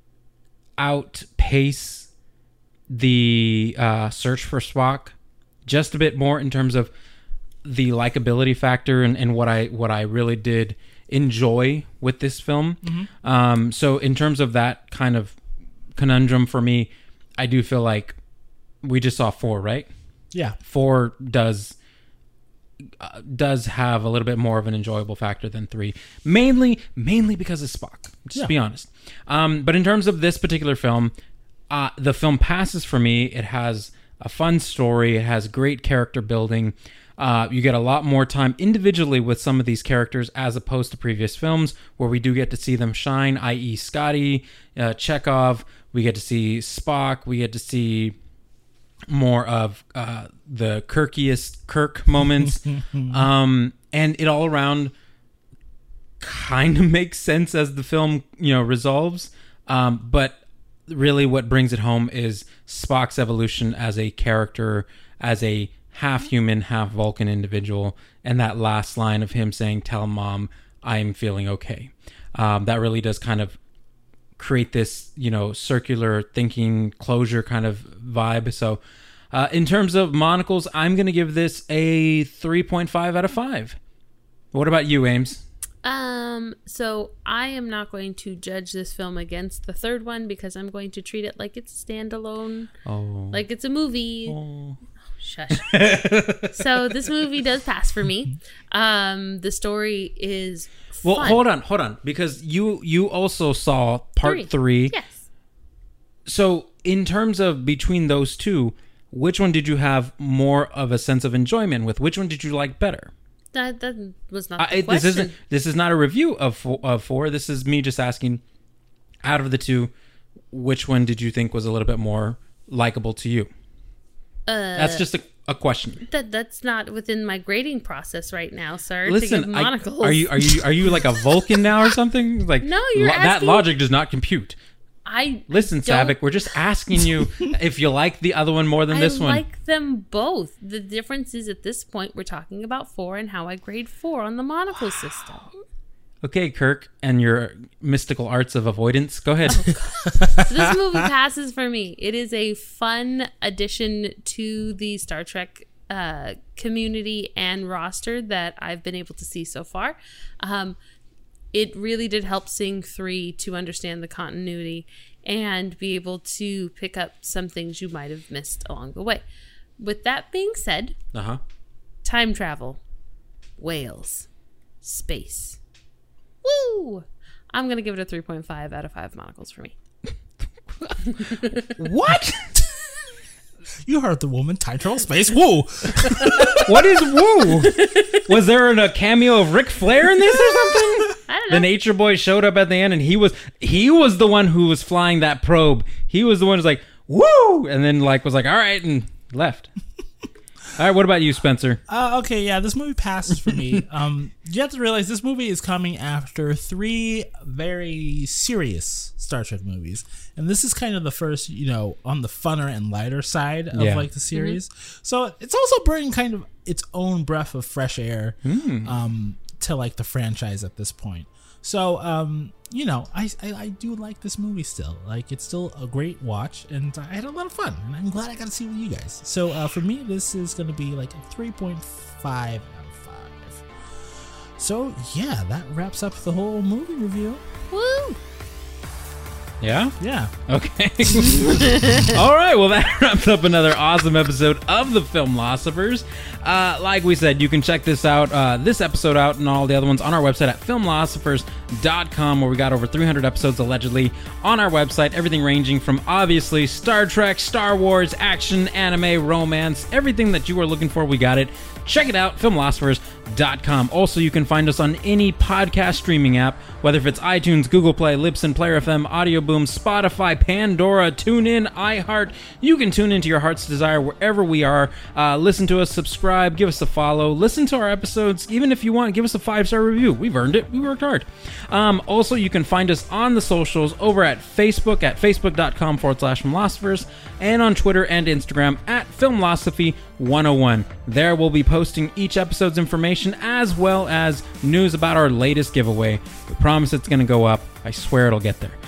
outpace the search for Spock just a bit more in terms of the likability factor and what I really did enjoy with this film. Mm-hmm. So in terms of that kind of conundrum for me, I do feel like we just saw 4, right? Yeah. 4 does have a little bit more of an enjoyable factor than 3, mainly because of Spock. Just to be honest. But in terms of this particular film, the film passes for me. It has a fun story. It has great character building. You get a lot more time individually with some of these characters as opposed to previous films where we do get to see them shine, i.e. Scotty, Chekhov. We get to see Spock. We get to see more of the Kirkiest Kirk moments. And it all around kind of makes sense as the film, resolves. But really what brings it home is Spock's evolution as a character, as a half human, half Vulcan individual, and that last line of him saying, "Tell Mom I'm feeling okay." That really does kind of create this, circular thinking closure kind of vibe. So in terms of monocles, I'm going to give this a 3.5 out of 5. What about you, Ames? So I am not going to judge this film against the third one because I'm going to treat it like it's standalone. Oh. Like it's a movie. Oh. Shush. So this movie does pass for me. The story is fun. Well, hold on, because you also saw part 3. Yes. So in terms of between those two, which one did you have more of a sense of enjoyment with? Which one did you like better? That was not the question. This is not a review of 4. This is me just asking, out of the two, which one did you think was a little bit more likable to you? That's just a question. That's not within my grading process right now, sir. Listen, to give monocles. are you like a Vulcan now or something? Like, no, you're asking, that logic does not compute. Listen, Savick, we're just asking you if you like the other one more than this one. I like them both. The difference is at this point we're talking about 4 and how I grade 4 on the monocle system. Okay, Kirk, and your mystical arts of avoidance. Go ahead. So this movie passes for me. It is a fun addition to the Star Trek community and roster that I've been able to see so far. It really did help Sing 3 to understand the continuity and be able to pick up some things you might have missed along the way. With that being said, time travel, whales, space. Woo! I'm going to give it a 3.5 out of 5 monocles for me. What? You heard the woman. Time travel, space. Woo! What is woo? Was there a cameo of Ric Flair in this or something? I don't know. The Nature Boy showed up at the end, and he was the one who was flying that probe. He was the one who's like, woo! And then was like, all right, and left. All right, what about you, Spencer? Okay, yeah, this movie passes for me. You have to realize this movie is coming after 3 very serious Star Trek movies. And this is kind of the first, on the funner and lighter side of the series. Mm-hmm. So it's also bringing kind of its own breath of fresh air to the franchise at this point. So, I do like this movie still. It's still a great watch, and I had a lot of fun, and I'm glad I got to see it with you guys. So, for me, this is going to be a 3.5 out of 5. So, yeah, that wraps up the whole movie review. Woo! Yeah? Yeah. Okay. All right. Well, that wraps up another awesome episode of the Filmlosophers. Like we said, you can check this episode out and all the other ones on our website at filmlosophers.com, where we got over 300 episodes allegedly on our website. Everything ranging from obviously Star Trek, Star Wars, action, anime, romance, everything that you are looking for, we got it. Check it out, filmlosophers.com. Also, you can find us on any podcast streaming app, whether if it's iTunes, Google Play, Libsyn, Player FM, Audio Boom, Spotify, Pandora, TuneIn, iHeart. You can tune into your heart's desire wherever we are. Listen to us, subscribe, give us a follow, listen to our episodes. Even if you want, give us a 5-star review. We've earned it. We worked hard. Also, you can find us on the socials over at Facebook at facebook.com/Filmlosophers, and on Twitter and Instagram at Filmlosophy101. There we'll be posting each episode's information as well as news about our latest giveaway. We promise it's going to go up. I swear it'll get there.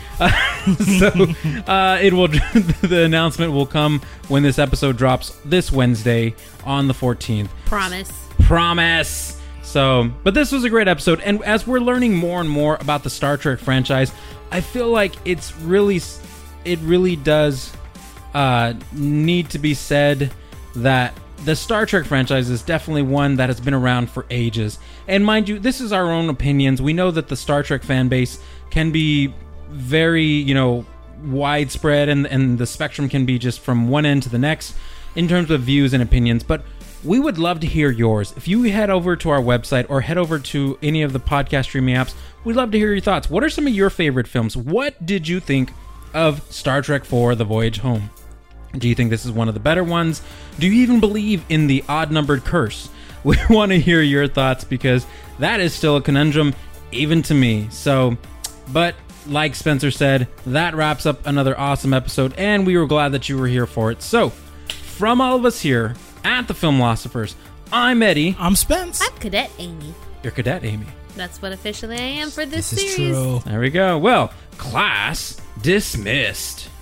The announcement will come when this episode drops this Wednesday on the 14th. Promise. So, but this was a great episode, and as we're learning more and more about the Star Trek franchise, I feel like it really does need to be said that the Star Trek franchise is definitely one that has been around for ages. And mind you, this is our own opinions. We know that the Star Trek fan base can be very, widespread, and the spectrum can be just from one end to the next in terms of views and opinions. But we would love to hear yours. If you head over to our website or head over to any of the podcast streaming apps, we'd love to hear your thoughts. What are some of your favorite films? What did you think of Star Trek IV: The Voyage Home? Do you think this is one of the better ones? Do you even believe in the odd-numbered curse? We want to hear your thoughts, because that is still a conundrum, even to me. So, but like Spencer said, that wraps up another awesome episode, and we were glad that you were here for it. So, from all of us here at the Filmlosophers, I'm Eddie. I'm Spence. I'm Cadet Amy. You're Cadet Amy. That's what officially I am for this This is series. true. There we go. Well, class dismissed.